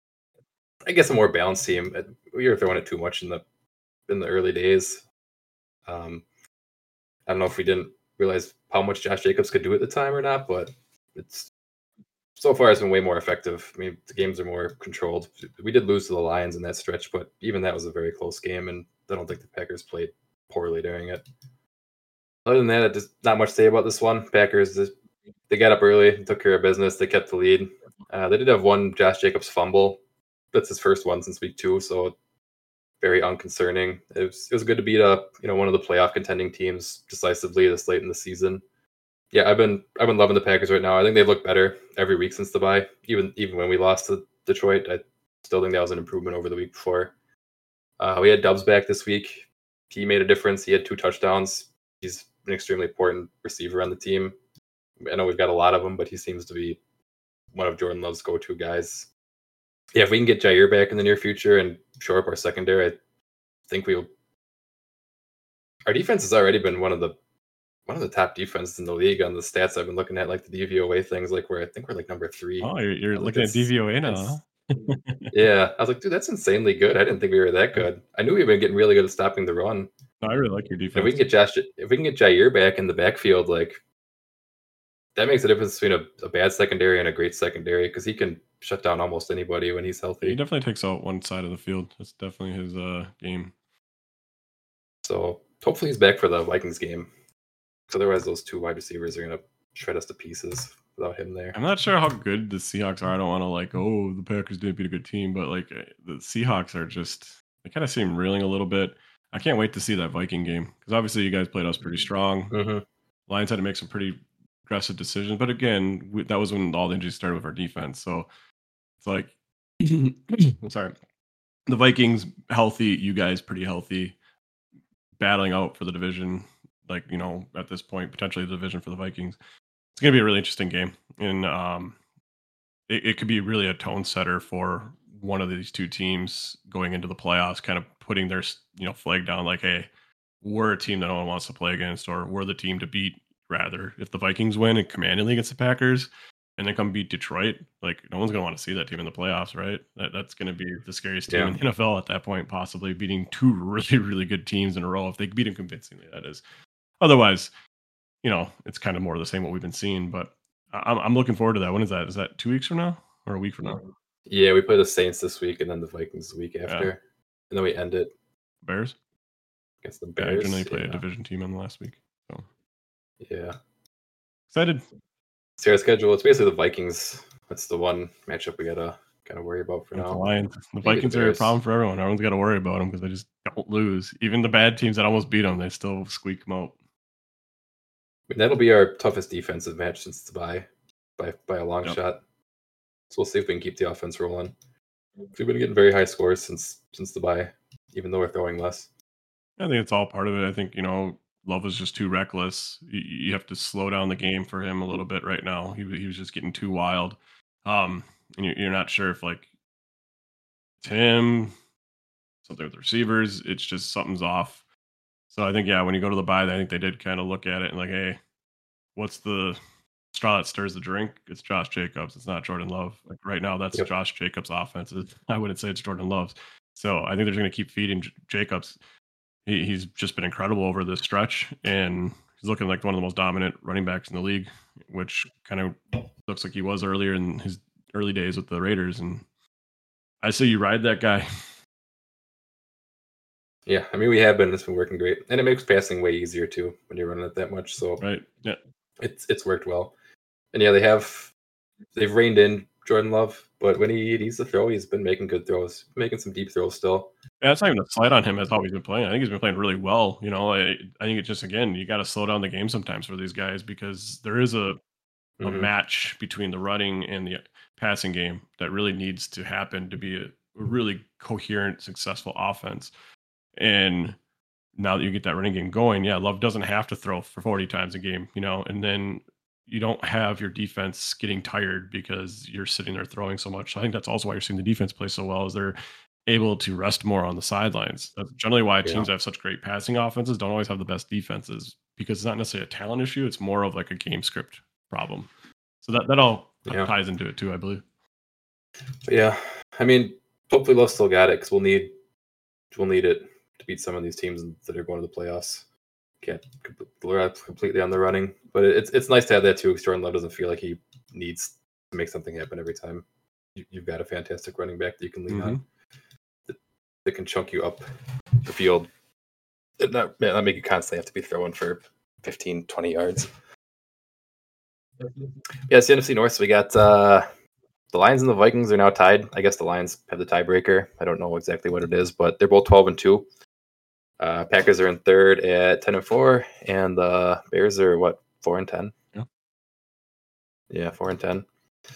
I guess a more balanced team. We were throwing it too much in the in the early days. Um, I don't know if we didn't realize how much Josh Jacobs could do at the time or not, but it's so far it's been way more effective. I mean, the games are more controlled. We did lose to the Lions in that stretch, but even that was a very close game, and I don't think the Packers played poorly during it. Other than that, there's not much to say about this one. Packers, they got up early, took care of business, they kept the lead. Uh, they did have one Josh Jacobs fumble. That's his first one since week two, so very unconcerning. It was, it was good to beat up, you know, one of the playoff contending teams decisively this late in the season. Yeah, I've been I've been loving the Packers right now. I think they've looked better every week since the bye. Even even when we lost to Detroit, I still think that was an improvement over the week before. Uh, we had Dubs back this week. He made a difference. He had two touchdowns. He's an extremely important receiver on the team. I know we've got a lot of them, but he seems to be one of Jordan Love's go-to guys. Yeah, if we can get Jair back in the near future and shore up our secondary, I think we'll. Our defense has already been one of the one of the top defenses in the league on the stats I've been looking at, like the D V O A things, like where I think we're like number three. Oh, you're, you're looking at D V O A now. Yeah, I was like, dude, that's insanely good. I didn't think we were that good. I knew we've been getting really good at stopping the run. No, I really like your defense. If we can get Josh, if we can get Jair back in the backfield, like that makes a difference between a, a bad secondary and a great secondary, because he can shut down almost anybody when he's healthy. He definitely takes out one side of the field. That's definitely his uh, game. So hopefully he's back for the Vikings game. Because otherwise those two wide receivers are going to shred us to pieces without him there. I'm not sure how good the Seahawks are. I don't want to like, oh, the Packers didn't beat a good team, but like the Seahawks are just, they kind of seem reeling a little bit. I can't wait to see that Viking game, because obviously you guys played us pretty strong. Mm-hmm. Lions had to make some pretty aggressive decisions, but again, we, that was when all the injuries started with our defense. So it's like, I'm sorry, the Vikings healthy, you guys pretty healthy, battling out for the division. Like, you know, at this point, potentially the division for the Vikings. It's going to be a really interesting game. And um, it, it could be really a tone setter for one of these two teams going into the playoffs, kind of putting their, you know, flag down like, hey, we're a team that no one wants to play against, or we're the team to beat. Rather, if the Vikings win and commandingly against the Packers and then come beat Detroit, like no one's going to want to see that team in the playoffs, right? That, that's going to be the scariest team yeah. in the N F L at that point, possibly beating two really, really good teams in a row. If they beat them convincingly, that is. Otherwise, you know, it's kind of more of the same what we've been seeing, but I'm, I'm looking forward to that. When is that? Is that two weeks from now or a week from now? Yeah, we play the Saints this week and then the Vikings the week after. Yeah. And then we end it. Bears? Against the Bears. Yeah, I generally play yeah. a division team in the last week. So. Yeah. Excited. See our schedule. It's basically the Vikings. That's the one matchup we gotta kind of worry about for now. The Lions. The Vikings are a problem for everyone. Everyone's got to worry about them because they just don't lose. Even the bad teams that almost beat them, they still squeak them out. That'll be our toughest defensive match since the bye. by by a long Yep. shot. So we'll see if we can keep the offense rolling. We've been getting very high scores since since the bye, even though we're throwing less. I think it's all part of it. I think, you know, Love was just too reckless. You, you have to slow down the game for him a little bit right now. He, wa- he was just getting too wild. Um, and you're, you're not sure if like it's him, something with the receivers. It's just something's off. So I think, yeah, when you go to the bye, I think they did kind of look at it and like, hey, what's the straw that stirs the drink? It's Josh Jacobs. It's not Jordan Love. Like right now, that's Yep. Josh Jacobs' offense. It- I wouldn't say it's Jordan Love's. So I think they're going to keep feeding J- Jacobs. He, he's just been incredible over this stretch, and he's looking like one of the most dominant running backs in the league, which kind of looks like he was earlier in his early days with the Raiders. And I say you ride that guy. Yeah, I mean we have been. It's been working great, and it makes passing way easier too when you're running it that much. So Right? Yeah. it's it's worked well. And yeah, they have they've reined in Jordan Love, but when he needs to throw, he's been making good throws, making some deep throws still. Yeah, it's not even a slight on him. That's how he's been playing. I think he's been playing really well. You know, I, I think it's just again you got to slow down the game sometimes for these guys because there is a a Mhm. match between the running and the passing game that really needs to happen to be a, a really coherent, successful offense. And now that you get that running game going, yeah, Love doesn't have to throw for forty times a game, you know, and then you don't have your defense getting tired because you're sitting there throwing so much. So I think that's also why you're seeing the defense play so well is they're able to rest more on the sidelines. That's generally why Yeah. teams that have such great passing offenses don't always have the best defenses because it's not necessarily a talent issue. It's more of like a game script problem. So that, that all Yeah. ties into it too, I believe. But yeah, I mean, hopefully Love still got it because we'll need we'll need it to beat some of these teams that are going to the playoffs. Can't rely completely on the running, but it's it's nice to have that too. Because Jordan Love doesn't feel like he needs to make something happen every time. You, you've got a fantastic running back that you can lean on that, that can chunk you up the field. And not, not make you constantly have to be throwing for fifteen, twenty yards. Yeah, it's the N F C North. So we got uh, the Lions and the Vikings are now tied. I guess the Lions have the tiebreaker. I don't know exactly what it is, but they're both twelve and two. Uh, Packers are in third at ten and four, and the Bears are what four and ten. Yeah. Yeah, four and ten.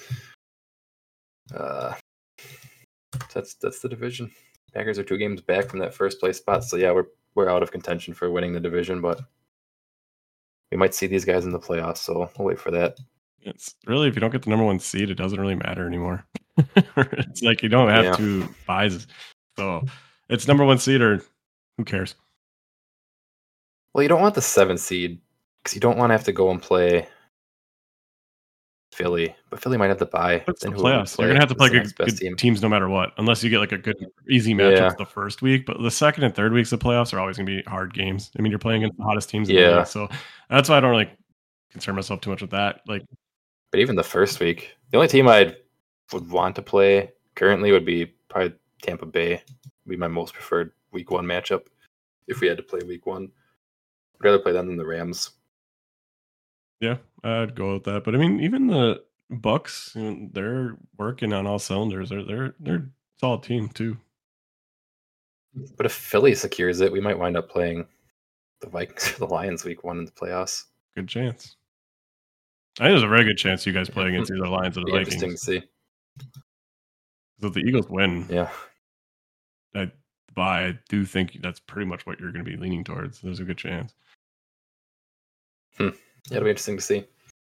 Uh, that's that's the division. Packers are two games back from that first place spot, so yeah, we're we're out of contention for winning the division, but we might see these guys in the playoffs. So we'll wait for that. It's really, if you don't get the number one seed, it doesn't really matter anymore. It's like you don't have Yeah. to buy. So it's number one seed or who cares? Well, you don't want the seventh seed because you don't want to have to go and play Philly, but Philly might have to buy. It's the Then who would we playoffs. You're gonna have to Who's play the good, next best good team? teams no matter what, unless you get like a good easy matchup Yeah. the first week. But the second and third weeks of playoffs are always gonna be hard games. I mean, you're playing against the hottest teams in the Yeah. league, so that's why I don't really concern myself too much with that. Like, But even the first week, the only team I would want to play currently would be probably Tampa Bay. Would be my most preferred week one matchup if we had to play week one. I'd rather play them than the Rams. yeah, I'd go with that. But I mean, even the Bucks, you know, they're working on all cylinders. They're they're they're a solid team too. But if Philly secures it, we might wind up playing the Vikings or the Lions week one in the playoffs. Good chance. I think there's a very good chance you guys play against either the Lions or the Be interesting Vikings. to see. So if the Eagles win, Yeah. I buy. I do think that's pretty much what you're going to be leaning towards. There's a good chance. Yeah, it'll be interesting to see.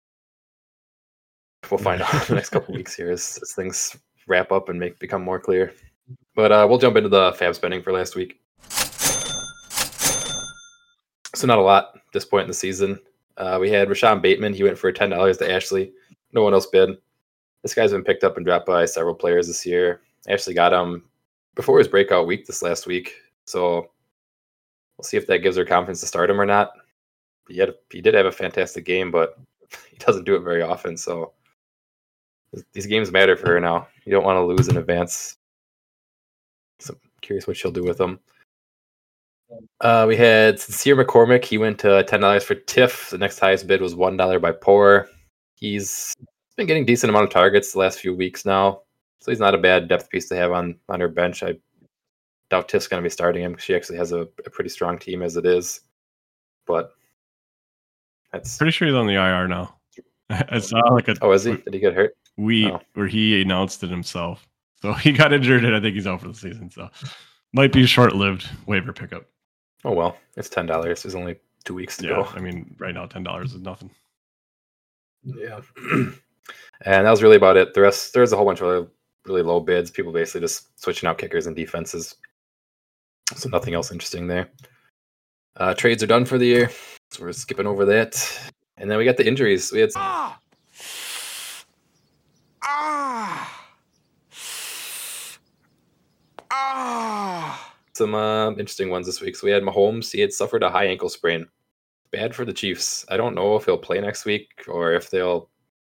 We'll find out in the next couple weeks here as, as things wrap up and make become more clear. But uh, we'll jump into the fab spending for last week. So not a lot at this point in the season. Uh, we had Rashawn Bateman. He went for ten dollars to Ashley. No one else bid. This guy's been picked up and dropped by several players this year. Ashley got him before his breakout week this last week. So we'll see if that gives her confidence to start him or not. He, had, he did have a fantastic game, but he doesn't do it very often. So these games matter for her now. You don't want to lose in advance. So I'm curious what she'll do with them. Uh, we had Sincere McCormick. He went to ten dollars for Tiff. The next highest bid was one dollar by Poor. He's been getting decent amount of targets the last few weeks now. So he's not a bad depth piece to have on, on her bench. I doubt Tiff's going to be starting him because she actually has a, a pretty strong team as it is. But that's Pretty sure he's on the I R now. I saw like a Oh, is he? tweet Did he get hurt? tweet Oh. where he announced it himself. So he got injured, and I think he's out for the season. So might be a short-lived waiver pickup. Oh well, it's ten dollars. There's only two weeks to Yeah, go. I mean, right now ten dollars is nothing. Yeah. And that was really about it. The rest, there's a whole bunch of other really low bids. People basically just switching out kickers and defenses. So nothing else interesting there. Uh, trades are done for the year, so we're skipping over that. And then we got the injuries. We had some, Ah! Ah! Ah! some uh, interesting ones this week. So we had Mahomes. He had suffered a high ankle sprain. Bad for the Chiefs. I don't know if he'll play next week or if they'll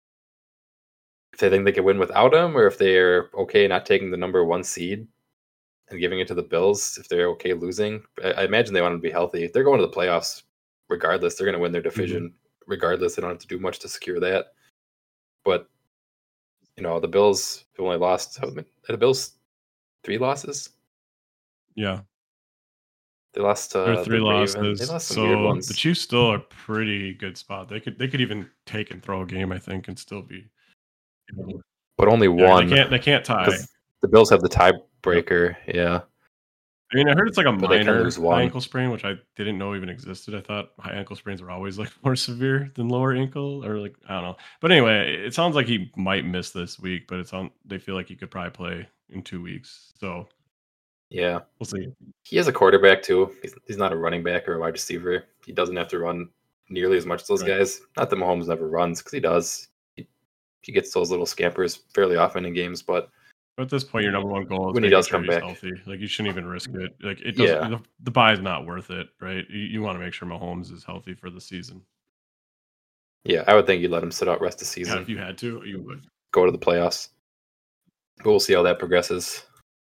if they think they can win without him, or if they're okay not taking the number one seed and giving it to the Bills if they're okay losing. I, I imagine they want him to be healthy. They're going to the playoffs regardless. They're going to win their division mm-hmm. regardless. They don't have to do much to secure that. But you know, the Bills have only lost. The Bills three losses. Yeah, they lost. Uh, They're three the losses. Ravens. They lost some so weird ones. The Chiefs still are a pretty good spot. They could they could even take and throw a game, I think, and still be. You know, but only yeah, one. They can't. They can't tie. The Bills have the tiebreaker. Yep. Yeah. I mean, I heard it's like a but minor high ankle sprain, which I didn't know even existed. I thought high ankle sprains were always like more severe than lower ankle, or like I don't know. But anyway, it sounds like he might miss this week, but it's on. They feel like he could probably play in two weeks. So yeah, we'll see. He has a quarterback too. He's, he's not a running back or a wide receiver. He doesn't have to run nearly as much as those right. guys. Not that Mahomes never runs, because he does. He, he gets those little scampers fairly often in games, but. At this point, your number one goal is when he does sure come back healthy. Like you shouldn't even risk it. Like it doesn't. Yeah. The, the buy is not worth it, right? You, you want to make sure Mahomes is healthy for the season. Yeah, I would think you'd let him sit out rest of the season. Yeah, if you had to, you would go to the playoffs. But we'll see how that progresses.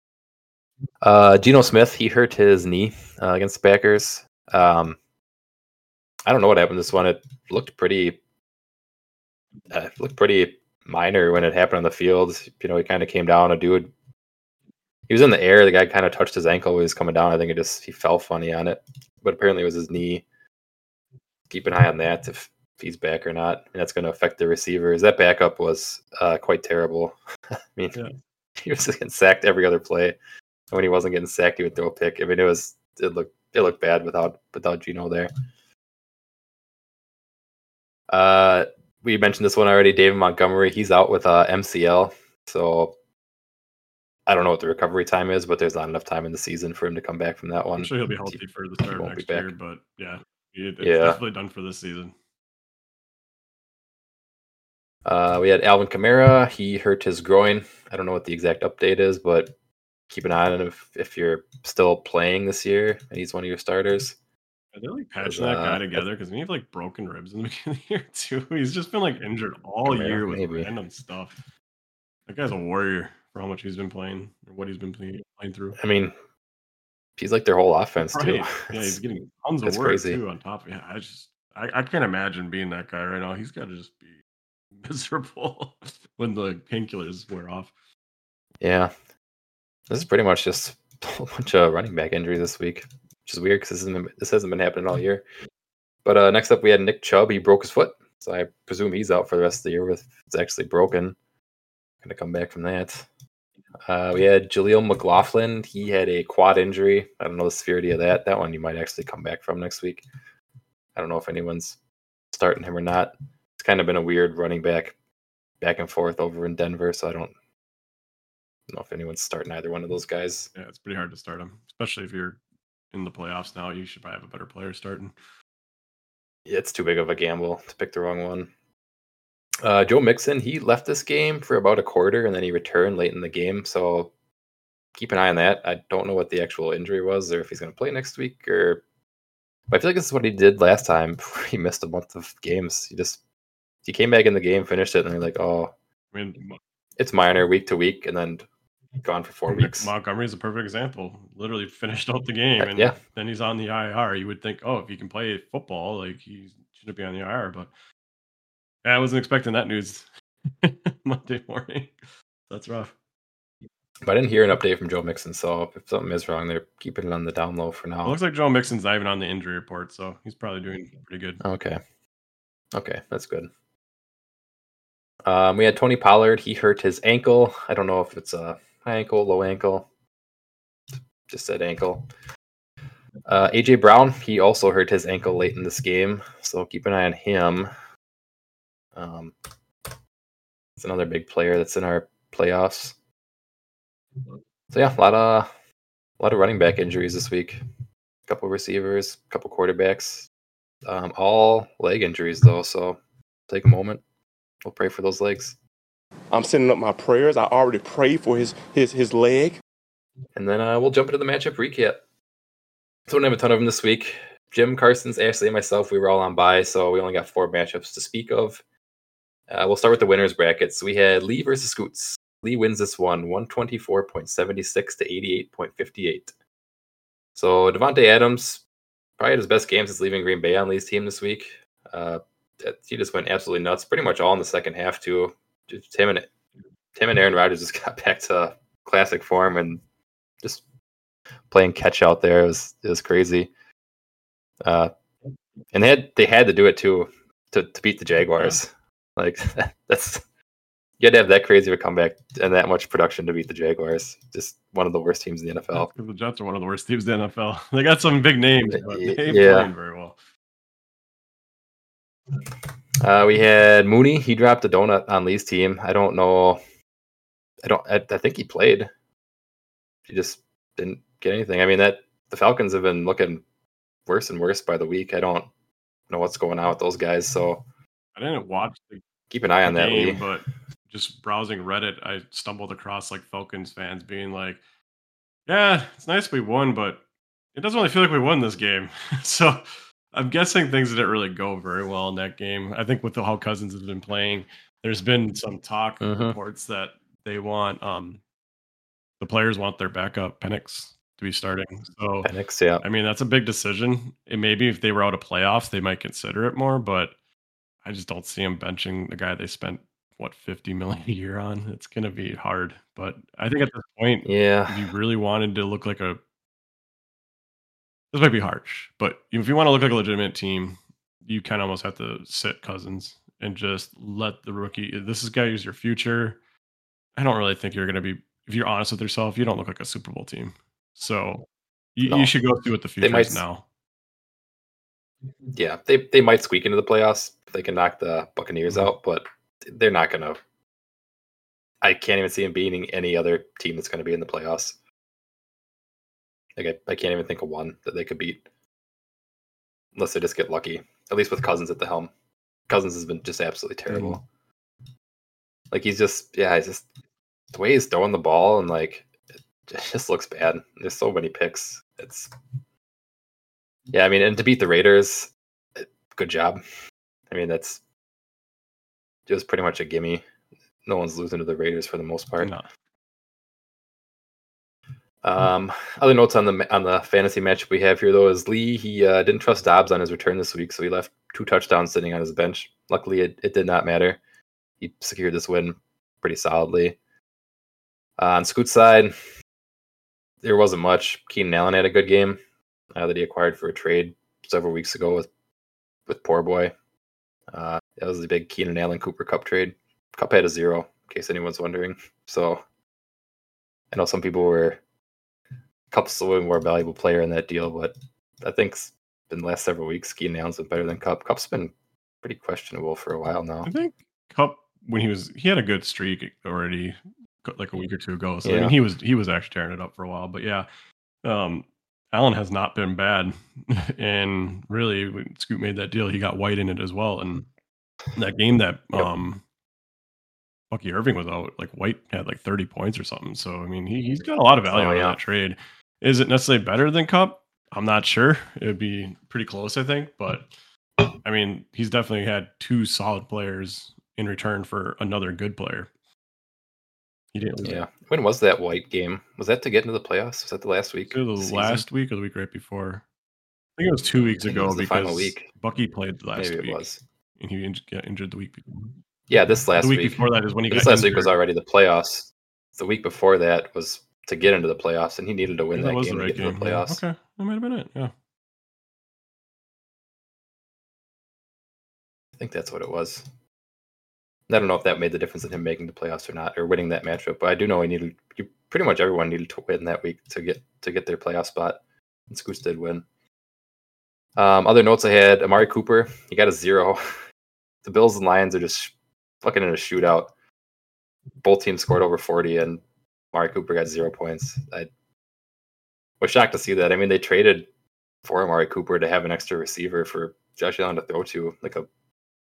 Uh, Geno Smith, he hurt his knee uh, against the Packers. Um, I don't know what happened this one. It looked pretty. Uh, it looked pretty. minor when it happened on the field. You know, he kind of came down. A dude, he was in the air. The guy kind of touched his ankle when he was coming down. I think it just he fell funny on it, but apparently it was his knee. Keep an eye on that if, if he's back or not. And that's going to affect the receivers. That backup was uh, quite terrible. I mean, yeah. He was getting sacked every other play. And when he wasn't getting sacked, he would throw a pick. I mean, it was it looked it looked bad without without Geno there. Uh. We mentioned this one already. David Montgomery, he's out with uh, M C L. So I don't know what the recovery time is, but there's not enough time in the season for him to come back from that one. I'm sure he'll be healthy for the start of next year, but yeah, it's yeah. definitely done for this season. Uh, we had Alvin Kamara. He hurt his groin. I don't know what the exact update is, but keep an eye on him if, if you're still playing this year and he's one of your starters. Are they like patching that guy uh, together? Because he had like broken ribs in the beginning of the year too. He's just been like injured all Kamara, year with maybe. random stuff. That guy's a warrior for how much he's been playing or what he's been playing, playing through. I mean, he's like their whole offense right. too. Yeah, he's getting tons of work crazy. too on top of it. Yeah, I just I, I can't imagine being that guy right now. He's got to just be miserable when the painkillers wear off. Yeah, this is pretty much just a whole bunch of running back injuries this week. Which is weird because this hasn't, this hasn't been happening all year. But uh, next up, we had Nick Chubb. He broke his foot. So I presume he's out for the rest of the year with it's actually broken. Going to come back from that. Uh, we had Jaleel McLaughlin. He had a quad injury. I don't know the severity of that. That one you might actually come back from next week. I don't know if anyone's starting him or not. It's kind of been a weird running back back and forth over in Denver. So I don't know if anyone's starting either one of those guys. Yeah, it's pretty hard to start him, especially if you're in the playoffs now. You should probably have a better player starting. Yeah, it's too big of a gamble to pick the wrong one. Uh, Joe Mixon, he left this game for about a quarter and then he returned late in the game. So keep an eye on that. I don't know what the actual injury was or if he's going to play next week. Or but I feel like this is what he did last time before he missed a month of games. He just he came back in the game, finished it, and they're like, oh, I mean, it's minor week to week, and then gone for four weeks. Montgomery's a perfect example. Literally finished out the game, and yeah. then he's on the I R. You would think, oh, if he can play football, like he shouldn't be on the I R. But yeah, I wasn't expecting that news Monday morning. That's rough. But I didn't hear an update from Joe Mixon, so if something is wrong, they're keeping it on the down low for now. It looks like Joe Mixon's not even on the injury report, so he's probably doing pretty good. Okay. Okay, that's good. Um, we had Tony Pollard. He hurt his ankle. I don't know if it's a high ankle, low ankle. Just said ankle. Uh, A J Brown, he also hurt his ankle late in this game, so keep an eye on him. Um, it's another big player that's in our playoffs. So yeah, a lot of a lot of running back injuries this week. A couple receivers, a couple quarterbacks, um, all leg injuries though. So take a moment. We'll pray for those legs. I'm sending up my prayers. I already prayed for his his his leg. And then uh, we'll jump into the matchup recap. So we don't have a ton of them this week. Jim, Carson's, Ashley, and myself, we were all on bye, so we only got four matchups to speak of. Uh, we'll start with the winners brackets. We had Lee versus Scoots. Lee wins this one, one twenty-four point seven six to eighty-eight point five eight. So Devontae Adams probably had his best game since leaving Green Bay on Lee's team this week. Uh, he just went absolutely nuts, pretty much all in the second half too. Just him and him and Aaron Rodgers just got back to classic form and just playing catch out there. It was it was crazy. Uh, and they had they had to do it too to, to beat the Jaguars. Yeah. Like that's you had to have that crazy of a comeback and that much production to beat the Jaguars. Just one of the worst teams in the N F L. The Jets are one of the worst teams in the N F L. They got some big names, but they ain't yeah. playing very well. Uh, we had Mooney. He dropped a donut on Lee's team. I don't know. I don't. I, I think he played. He just didn't get anything. I mean, that the Falcons have been looking worse and worse by the week. I don't know what's going on with those guys. So I didn't watch the keep an eye on that, game, Lee. But just browsing Reddit, I stumbled across like Falcons fans being like, "Yeah, it's nice we won, but it doesn't really feel like we won this game." So I'm guessing things didn't really go very well in that game. I think with the, how Cousins has been playing, there's been some talk mm-hmm. reports that they want um, the players want their backup Penix to be starting. So Penix, yeah. I mean, that's a big decision. And maybe if they were out of playoffs, they might consider it more. But I just don't see them benching the guy they spent what fifty million a year on. It's going to be hard. But I think at this point, yeah, if you really wanted to look like a This might be harsh, but if you want to look like a legitimate team, you kind of almost have to sit Cousins and just let the rookie. This is guy who's your future. I don't really think you're going to be. If you're honest with yourself, you don't look like a Super Bowl team. So you, no. you should go through what the future might, is now. Yeah, they they might squeak into the playoffs if they can knock the Buccaneers mm-hmm. out, but they're not going to. I can't even see them beating any other team that's going to be in the playoffs. Like I, I can't even think of one that they could beat unless they just get lucky. At least with Cousins at the helm. Cousins has been just absolutely terrible. Mm. Like he's just, yeah, he's just the way he's throwing the ball and like it just looks bad. There's so many picks. It's yeah, I mean, and to beat the Raiders, good job. I mean, that's just pretty much a gimme. No one's losing to the Raiders for the most part. No. Um, other notes on the on the fantasy matchup we have here though is Lee. He uh, didn't trust Dobbs on his return this week, so he left two touchdowns sitting on his bench. Luckily, it, it did not matter. He secured this win pretty solidly. Uh, on Scoot's side, there wasn't much. Keenan Allen had a good game uh, that he acquired for a trade several weeks ago with with Poor Boy. Uh, that was the big Keenan Allen Cooper Kupp trade. Kupp had a zero, in case anyone's wondering. So I know some people were. Kupp's a little more valuable player in that deal, but I think in the last several weeks, Keenan Allen's been better than Kupp. Kupp's been pretty questionable for a while now. I think Kupp, when he was, he had a good streak already, like a week or two ago. So yeah. I mean, he was he was actually tearing it up for a while. But yeah, um, Allen has not been bad, and really, when Scoot made that deal, he got White in it as well. And that game that yep. um, Bucky Irving was out, like White had like thirty points or something. So I mean, he he's got a lot of value oh, out yeah. of that trade. Is it necessarily better than Kupp? I'm not sure. It would be pretty close, I think. But I mean, he's definitely had two solid players in return for another good player. He didn't lose yeah. it. When was that White game? Was that to get into the playoffs? Was that the last week? The last week or the week right before? I think it was two weeks ago the because final week. Bucky played the last Maybe it week. was. And he inj- got injured the week before. Yeah, this last the week, week before that is when he but got This last injured. week was already the playoffs. The week before that was to get into the playoffs, and he needed to win Yeah, that, that was game the to right get game. into the playoffs. Yeah. Okay, that might have been it. Yeah. I think that's what it was. I don't know if that made the difference in him making the playoffs or not, or winning that matchup. But I do know he needed. He, pretty much everyone needed to win that week to get to get their playoff spot. And Scoots did win. Um, other notes I had: Amari Cooper, he got a zero. The Bills and Lions are just fucking in a shootout. Both teams scored over forty, and Amari Cooper got zero points. I was shocked to see that. I mean, they traded for Amari Cooper to have an extra receiver for Josh Allen to throw to, like a,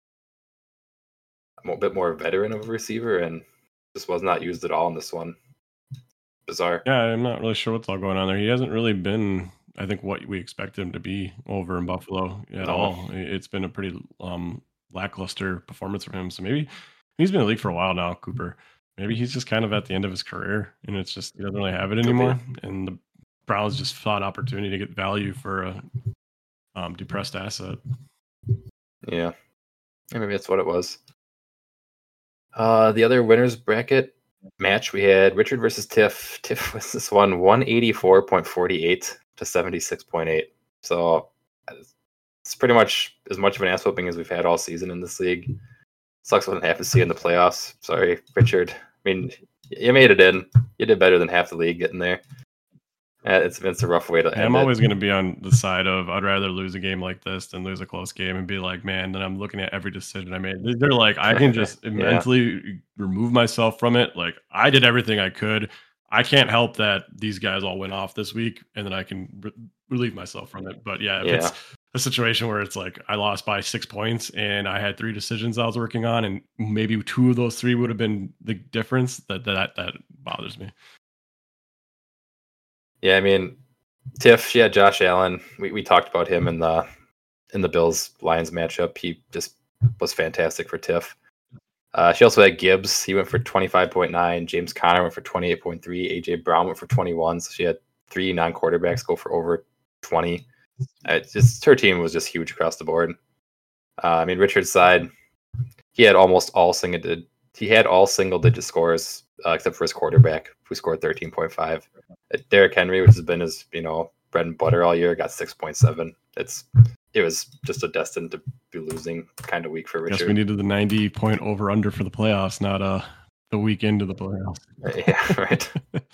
a bit more veteran of a receiver, and just was not used at all in this one. Bizarre. Yeah, I'm not really sure what's all going on there. He hasn't really been, I think, what we expected him to be over in Buffalo at No. all. It's been a pretty um, lackluster performance from him. So maybe he's been in the league for a while now, Cooper. Maybe he's just kind of at the end of his career, and it's just he doesn't really have it anymore. And the Browns just saw an opportunity to get value for a um, depressed asset. Yeah. yeah, maybe that's what it was. Uh, the other winners bracket match we had Richard versus Tiff. Tiff was this one one eighty-four point four eight to seventy-six point eight. So it's pretty much as much of an ass whooping as we've had all season in this league. Sucks what half to see in the playoffs. Sorry, Richard. I mean, you made it in. You did better than half the league getting there. Uh, it's been a rough way to end I'm always it. going to be on the side of I'd rather lose a game like this than lose a close game and be like, man, then I'm looking at every decision I made. They're like, I can just Yeah. mentally remove myself from it. Like, I did everything I could. I can't help that these guys all went off this week, and then I can re- relieve myself from it. But yeah, if Yeah. it's a situation where it's like I lost by six points and I had three decisions I was working on, and maybe two of those three would have been the difference, that that that bothers me. Yeah, I mean, Tiff, she had Josh Allen. We we talked about him in the in the Bills Lions matchup. He just was fantastic for Tiff. Uh, she also had Gibbs. He went for twenty-five point nine. James Conner went for twenty-eight point three. A J Brown went for twenty-one. So she had three non-quarterbacks go for over twenty. It just her team was just huge across the board. Uh, I mean, Richard's side, he had almost all single did. He had all single digit scores uh, except for his quarterback, who scored thirteen point five. Derrick Henry, which has been his you know bread and butter all year, got six point seven. It's it was just a destined to be losing kind of week for Richard. Guess we needed the ninety point over under for the playoffs, not uh the week into the playoffs. Yeah, right.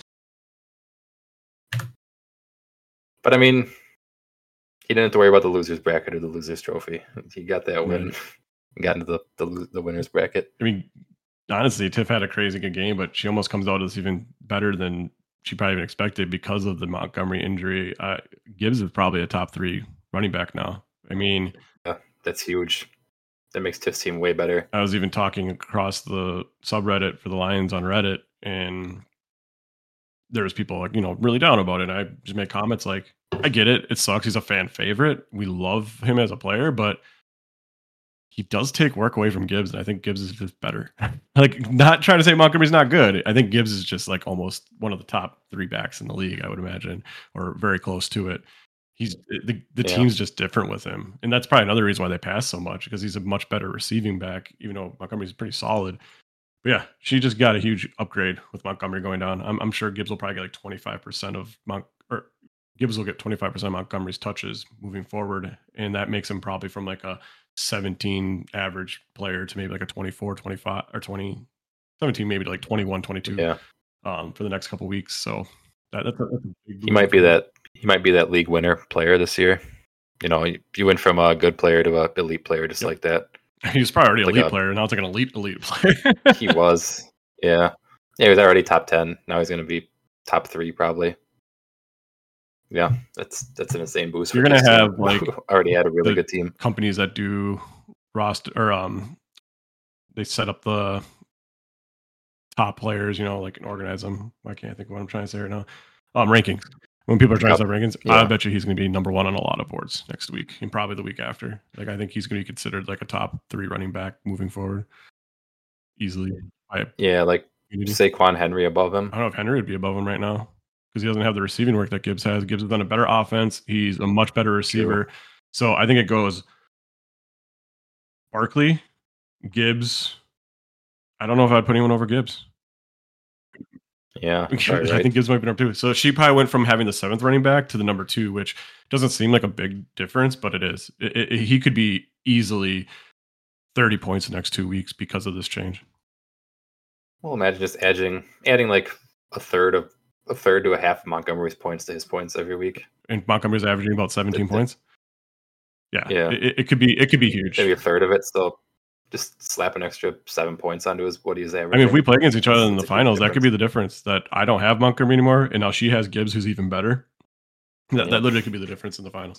But I mean, he didn't have to worry about the losers bracket or the losers trophy. He got that win. Right. He got into the, the the winners bracket. I mean, honestly, Tiff had a crazy good game, but she almost comes out as even better than she probably even expected because of the Montgomery injury. Uh, Gibbs is probably a top three running back now. I mean, Yeah, that's huge. That makes Tiff's team way better. I was even talking across the subreddit for the Lions on Reddit, and there was people like, you know, really down about it. And I just made comments like, I get it. It sucks. He's a fan favorite. We love him as a player, but he does take work away from Gibbs. And I think Gibbs is just better. Like, not trying to say Montgomery's not good. I think Gibbs is just like almost one of the top three backs in the league, I would imagine, or very close to it. He's the, the Yeah. team's just different with him. And that's probably another reason why they pass so much, because he's a much better receiving back, even though Montgomery's pretty solid. But yeah, she just got a huge upgrade with Montgomery going down. I'm, I'm sure Gibbs will probably get like twenty-five percent of Mon- or Gibbs will get twenty-five percent of Montgomery's touches moving forward. And that makes him probably from like a seventeen average player to maybe like a twenty-four, twenty-five or twenty, seventeen, maybe to like twenty-one, twenty-two Yeah, um, for the next couple weeks. So that, that's, a, that's a big he might boost be for him. that. He might be that league winner player this year. You know, you, you went from a good player to a elite player just Yep. like that. He was probably already a Like elite a- player. Now it's like an elite, elite player. He was. Yeah. Yeah, he was already top ten. Now he's going to be top three probably. Yeah, that's that's an insane boost. for You're gonna Tiff's team, have, like, who already had a really the- good team. Companies that do roster or um, they set up the top players, you know, like and organize them. I can't think of what I'm trying to say right now. Um, rankings. When people are trying Yep. to set rankings, Yeah. I bet you he's going to be number one on a lot of boards next week and probably the week after. Like, I think he's going to be considered like a top three running back moving forward easily. I, Yeah, like I Saquon Henry above him. don't know if Henry would be above him right now because he doesn't have the receiving work that Gibbs has. Gibbs has done a better offense. He's a much better receiver. So I think it goes Barkley, Gibbs. I don't know if I'd put anyone over Gibbs. Yeah, I probably right. think Gibbs might be number two. So she probably went from having the seventh running back to the number two, which doesn't seem like a big difference, but it is. It, it, he could be easily thirty points the next two weeks because of this change. Well, imagine just adding adding like a third of a third to a half of Montgomery's points to his points every week. And Montgomery's averaging about seventeen points. Yeah, Yeah. It, it could be it could be huge. Maybe a third of it. So just slap an extra seven points onto his what he's averaging. I mean, if we play against each other in the It's a huge finals, that could difference. be the difference. That I don't have Montgomery anymore, and now she has Gibbs, who's even better. That, Yeah. that literally could be the difference in the finals.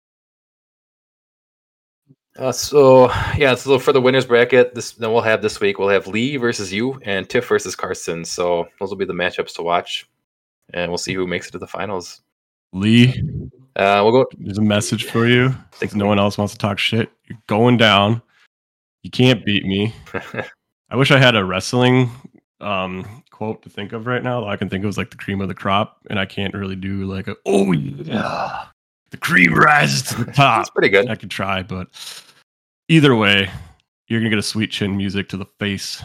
Uh, so yeah, so for the winners bracket, this then we'll have this week we'll have Lee versus you and Tiff versus Carson. So those will be the matchups to watch, and we'll see who makes it to the finals. Lee, Uh, we'll go. there's a message for you. Since no one else wants to talk shit, you're going down. You can't beat me. I wish I had a wrestling um, quote to think of right now. All I can think of is like the cream of the crop, and I can't really do like a oh yeah, the cream rises to the top. That's pretty good. I could try, but either way, you're gonna get a sweet chin music to the face.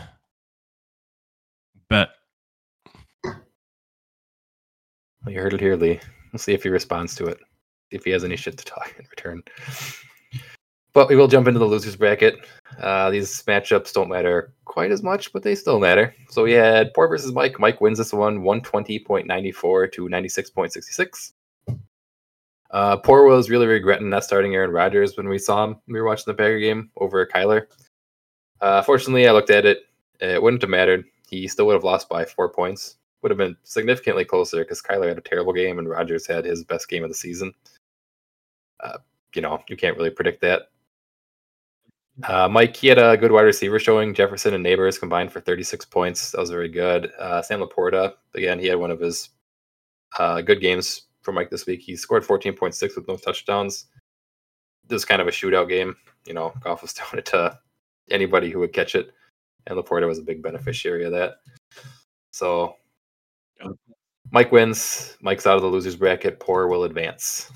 Bet. Well, you heard it here, Lee. We'll see if he responds to it. See if he has any shit to talk in return. But we will jump into the losers bracket. Uh, these matchups don't matter quite as much, but they still matter. So we had Poor versus Mike. Mike wins this one, one twenty point nine four to ninety-six point six six. Uh, Poor was really regretting not starting Aaron Rodgers when we saw him. We were watching the Packer game over Kyler. Uh, fortunately, I looked at it. It wouldn't have mattered. He still would have lost by four points. Would have been significantly closer because Kyler had a terrible game and Rodgers had his best game of the season. Uh, you know, you can't really predict that. Uh, Mike, he had a good wide receiver showing. Jefferson and Neighbors combined for thirty-six points. That was very good. Uh, Sam Laporta, again, he had one of his uh, good games for Mike this week. He scored fourteen point six with no touchdowns. This was kind of a shootout game. You know, Goff was throwing it to anybody who would catch it, and Laporta was a big beneficiary of that. So Mike wins. Mike's out of the losers bracket. Poor will advance.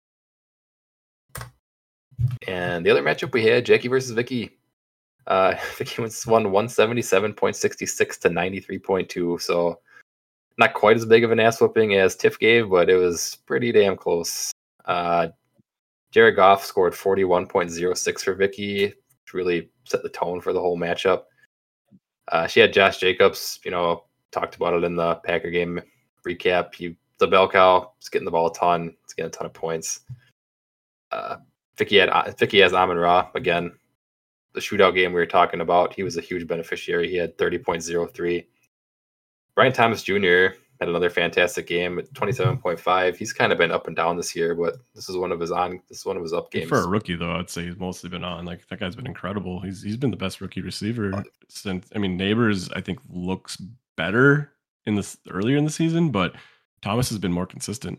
And the other matchup we had, Jackie versus Vicky. Uh, Vicky won one seventy-seven point six six to ninety-three point two. So not quite as big of an ass whooping as Tiff gave, but it was pretty damn close. Uh, Jared Goff scored forty-one point oh six for Vicky, which really set the tone for the whole matchup. Uh, she had Josh Jacobs, you know, talked about it in the Packer game recap. He, the bell cow, is getting the ball a ton. It's getting a ton of points. Uh, Vicky had Vicky has Amon Ra again. The shootout game we were talking about, he was a huge beneficiary. He had thirty point oh three. Brian Thomas Junior had another fantastic game at twenty-seven point five. He's kind of been up and down this year, but this is one of his on. This is one of his up games. For a rookie, though, I'd say he's mostly been on. Like that guy's been incredible. He's he's been the best rookie receiver since. I mean, Neighbors I think looks better in this earlier in the season, but Thomas has been more consistent.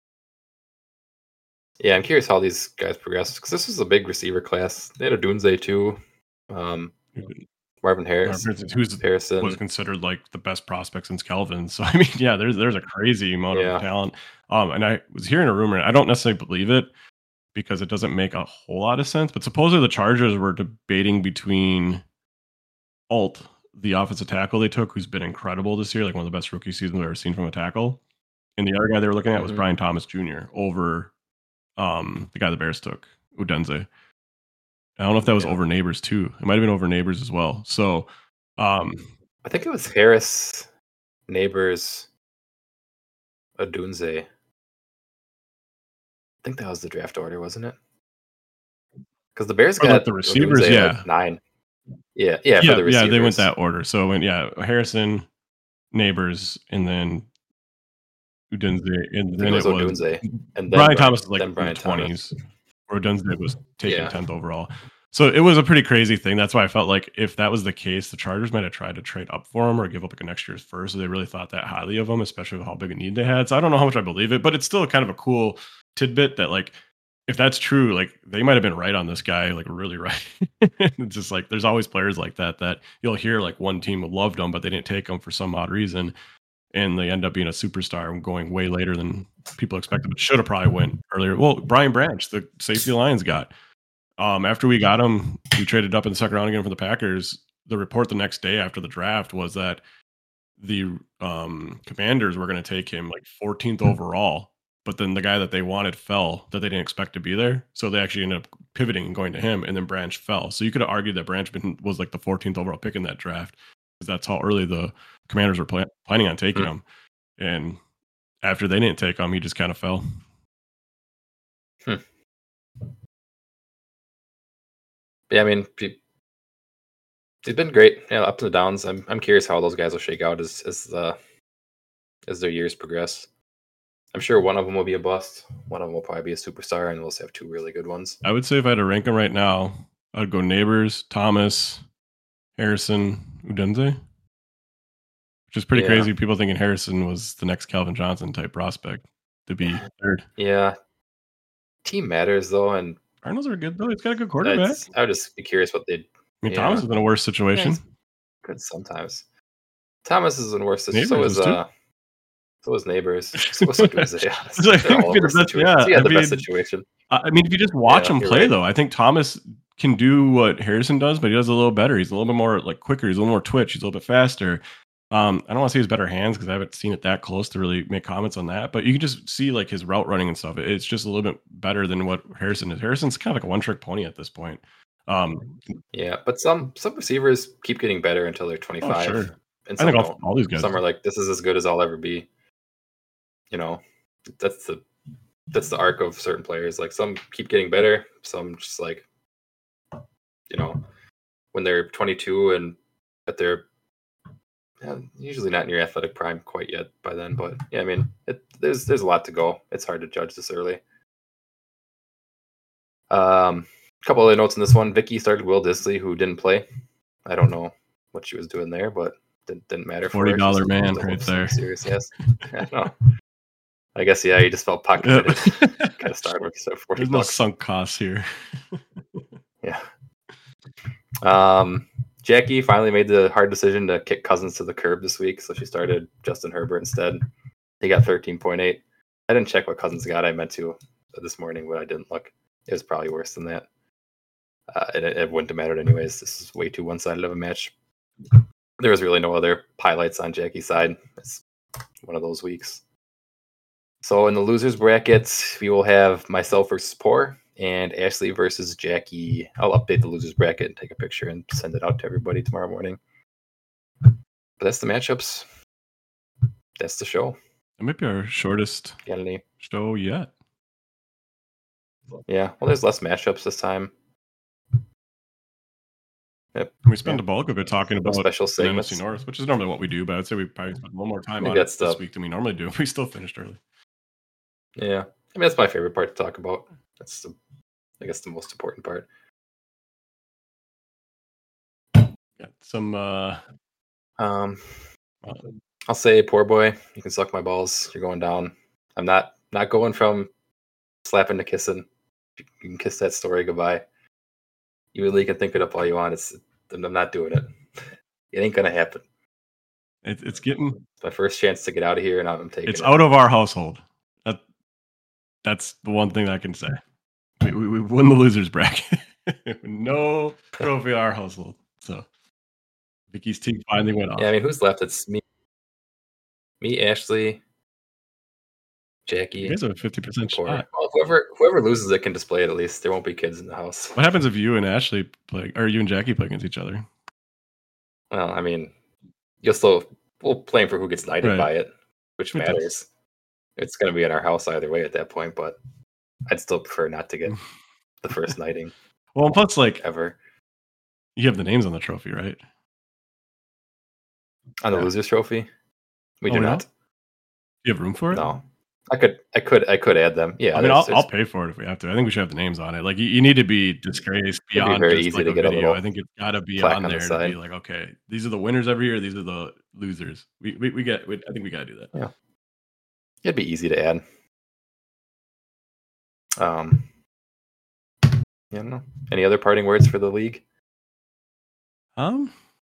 Yeah, I'm curious how these guys progress because this was a big receiver class. They had a Dunze too, um, Marvin Harris, who's Harrison was considered like the best prospect since Kelvin. So I mean, yeah, there's there's a crazy amount Yeah. of talent. Um, and I was hearing a rumor, and I don't necessarily believe it because it doesn't make a whole lot of sense. But supposedly the Chargers were debating between Alt, the offensive tackle they took, who's been incredible this year, like one of the best rookie seasons I've ever seen from a tackle, and the other guy they were looking at was Mhm. Brian Thomas Junior over um the guy the Bears took, Udenze. I don't know if that was Yeah. over Neighbors too. It might have been over Neighbors as well. So um I think it was Harris, Neighbors, Adunze. I think that was the draft order, wasn't it? Because the Bears For, got like, the receivers, Odunze at, yeah. like, nine. Yeah, yeah, yeah, for the receivers. yeah, they went that order. So when yeah, Harrison, Neighbors, and then Udenze, and I think then it was it was Odunze, and then Brian Thomas is like then in Brian the twenties, Thomas. or Udenze was taken Yeah. tenth overall. So it was a pretty crazy thing. That's why I felt like if that was the case, the Chargers might have tried to trade up for him or give up like an next year's first. So they really thought that highly of him, especially with how big a need they had. So I don't know how much I believe it, but it's still kind of a cool tidbit that like if that's true, like they might have been right on this guy, like really right. It's just like there's always players like that that you'll hear like one team loved him, but they didn't take him for some odd reason, and they end up being a superstar and going way later than people expected, but should have probably went earlier. Well, Brian Branch, the safety Lions got. Um, after we got him, we traded up in the second round again for the Packers. The report the next day after the draft was that the um, Commanders were going to take him like fourteenth overall, but then the guy that they wanted fell that they didn't expect to be there. So they actually ended up pivoting and going to him, and then Branch fell. So you could have argued that Branch was like the fourteenth overall pick in that draft, because that's how early the Commanders were plan- planning on taking Hmm. him. And after they didn't take him, he just kind of fell. Yeah, I mean, he, he's been great. Yeah, ups and downs. I'm I'm curious how those guys will shake out as as uh, as their years progress. I'm sure one of them will be a bust. One of them will probably be a superstar, and we'll just have two really good ones. I would say if I had to rank them right now, I'd go Neighbors, Thomas, Harrison, Udunze. Which is pretty Yeah. crazy. People thinking Harrison was the next Calvin Johnson type prospect to be third. Yeah, team matters though, and Cardinals are good though. He's got a good quarterback. it's- I would just be curious what they'd. I mean, yeah. Thomas is in a worse Yeah, situation. he's good sometimes. Thomas is in worse. So Neighbors is is too. uh, so is Neighbors. So so is yeah. It's like, They're all be the worse best- situations. yeah, He had I the best mean- situation. I I mean, if you just watch Yeah, him you're play, right. though, I think Thomas can do what Harrison does, but he does a little better. He's a little bit more like quicker. He's a little more twitch. He's a little bit faster. Um, I don't want to say his better hands because I haven't seen it that close to really make comments on that. But you can just see like his route running and stuff. It's just a little bit better than what Harrison is. Harrison's kind of like a one trick pony at this point. Um, Yeah, but some some receivers keep getting better until they're twenty-five. sure. And I some think all, don't. all these guys. Some are like, this is as good as I'll ever be. You know, that's the that's the arc of certain players. Like some keep getting better, some just like, you know, when they're twenty-two and at their yeah, usually not in your athletic prime quite yet by then. But yeah, I mean, it, there's there's a lot to go. It's hard to judge this early. Um, a couple other notes in this one. Vicky started Will Disley, who didn't play. I don't know what she was doing there, but didn't, didn't matter. for her. forty dollar She's man still right some there. Serious, yes. I know. I guess yeah, he just felt pocket Yep. committed. Kind of started with so forty There's no bucks. sunk costs here. Yeah. Um, Jackie finally made the hard decision to kick Cousins to the curb this week, so she started Justin Herbert instead. He got thirteen point eight. I didn't check what Cousins got. I meant to this morning, but I didn't look. It was probably worse than that. Uh, and it, it wouldn't have mattered anyways. This is way too one-sided of a match. There was really no other highlights on Jackie's side. It's one of those weeks. So in the losers brackets, we will have myself versus Poor and Ashley versus Jackie. I'll update the losers bracket and take a picture and send it out to everybody tomorrow morning. But that's the matchups. That's the show. That might be our shortest Got any? show yet. Yeah. Well, there's less matchups this time. Yep. We spend Yeah. the bulk of it talking No about special the N F C segments. North, which is normally what we do, but I'd say we probably spent a little more time Maybe on it that's this the- week than we normally do. We still finished early. Yeah. I mean, that's my favorite part to talk about. That's the, I guess, the most important part. Got some uh, Um, uh, I'll say, poor boy, you can suck my balls. You're going down. I'm not not going from slapping to kissing. You can kiss that story goodbye. You really can think it up all you want. It's I'm not doing it. It ain't gonna happen. it, it's getting It's my first chance to get out of here, and I'm taking it's it. out of our household. That that's the one thing that I can say. We we, we won the losers bracket. No trophy in our household. So Vicky's team finally went off. Yeah, I mean, who's left? It's me, me, Ashley, Jackie. You guys have a fifty percent Poor. shot. Well, whoever whoever loses it can display it. At least there won't be kids in the house. What happens if you and Ashley play, or you and Jackie play against each other? Well, I mean, you'll still we'll play for who gets knighted Right. by it, which It does. matters. It's going to be in our house either way at that point, but I'd still prefer not to get the first knighting Well, and plus, like ever you have the names on the trophy, right? on the Yeah. losers trophy. We Oh, do we not. Do you have room for it? No, I could, I could, I could add them. Yeah, I mean, there's- I'll, I'll there's- pay for it if we have to. I think we should have the names on it. Like, you, you need to be disgraced be beyond very just easy like to a get a video. little I think it's got to be plaque on on the there to be side. like, okay, these are the winners every year. These are the losers. We we, we get. We, I think we got to do that. It'd be easy to add. Um, yeah, I don't know. Any other parting words for the league? Um,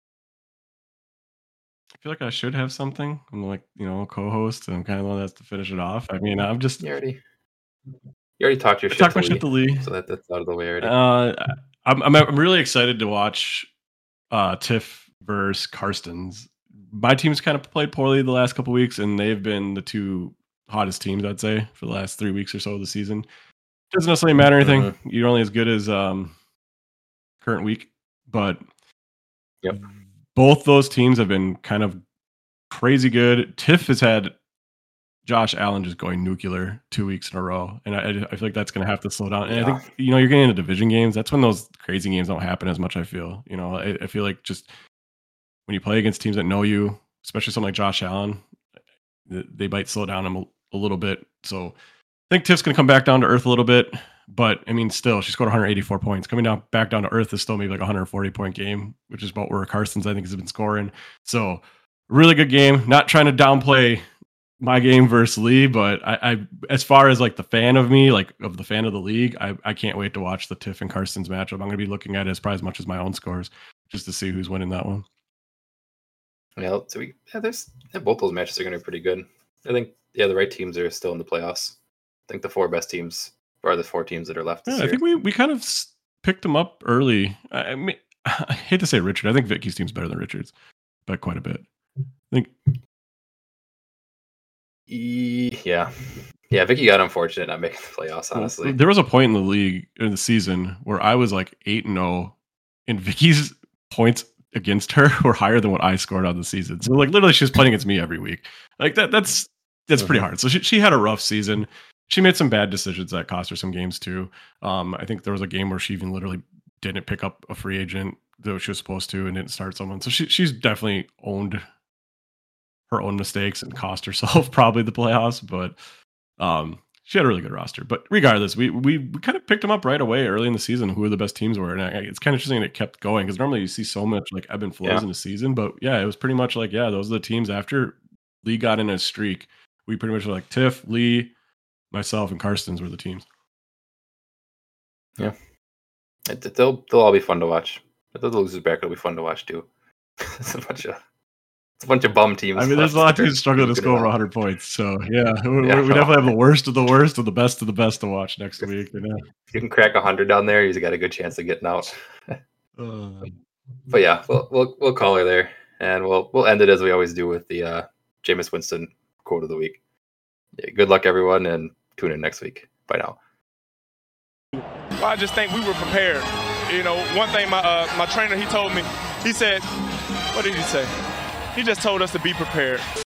I feel like I should have something. I'm like, you know, co-host, and I'm kind of the one that has to finish it off. I mean, I'm just You already, you already talked your I shit. talked my to shit to Lee, Lee. so that, that's out of the way already. Uh, I'm, I'm I'm really excited to watch uh, Tiff versus Karstens. My team's kind of played poorly the last couple weeks, and they've been the two hottest teams, I'd say, for the last three weeks or so of the season. Doesn't necessarily matter anything. Mhm. You're only as good as um, current week, but Yep. both those teams have been kind of crazy good. Tiff has had Josh Allen just going nuclear two weeks in a row, and I, I feel like that's going to have to slow down. And Yeah. I think, you know, you're getting into division games. That's when those crazy games don't happen as much. I feel, you know, I, I feel like just when you play against teams that know you, especially something like Josh Allen, th- they might slow down him a, a little bit. So I think Tiff's going to come back down to earth a little bit. But I mean, still, she scored one hundred eighty-four points. Coming down back down to earth is still maybe like a one hundred forty point game, which is about where Carson's I think has been scoring. So really good game. Not trying to downplay my game versus Lee, but I, I as far as like the fan of me, like of the fan of the league, I, I can't wait to watch the Tiff and Carson's matchup. I'm going to be looking at it as probably as much as my own scores just to see who's winning that one. Yeah, so we yeah, there's yeah, both those matches are going to be pretty good. I think yeah, the right teams are still in the playoffs. I think the four best teams are the four teams that are left this Yeah, I year. think we, we kind of s- picked them up early. I, I mean, I hate to say Richard. I think Vicky's team's better than Richard's by quite a bit. I think E- yeah, yeah. Vicky got unfortunate not making the playoffs. well, Honestly, there was a point in the league in the season where I was like eight and zero, and Vicky's points against her were higher than what I scored on the season. So like literally, she was playing against me every week. Like that. That's that's pretty Mhm. hard. So she she had a rough season. She made some bad decisions that cost her some games too. Um, I think there was a game where she even literally didn't pick up a free agent though she was supposed to and didn't start someone. So she she's definitely owned her own mistakes and cost herself probably the playoffs. But um, she had a really good roster. But regardless, we we, we kind of picked them up right away early in the season. Who the best teams were, and I, it's kind of interesting that it kept going because normally you see so much like ebb and flows Yeah. in the season. But yeah, it was pretty much like yeah, those are the teams after Lee got in a streak. We pretty much were like Tiff, Lee, myself, and Karsten's were the teams. It, they'll they'll all be fun to watch. But the losers bracket will be fun to watch too. It's a bunch of it's a bunch of bum teams. I mean, there's a lot left of that are teams struggling to pretty good score over at all. one hundred points. So yeah, we, Yeah. we definitely have the worst of the worst and the best of the best to watch next week. You know? If you can crack a hundred down there, you've got a good chance of getting out. Uh, But yeah, we'll we'll we'll call her there, and we'll we'll end it as we always do with the uh, Jameis Winston quote of the week. Yeah, good luck, everyone, and tune in next week. Bye now. Well, I just think we were prepared. You know, one thing my uh, my trainer, he told me, he said, what did he say? He just told us to be prepared.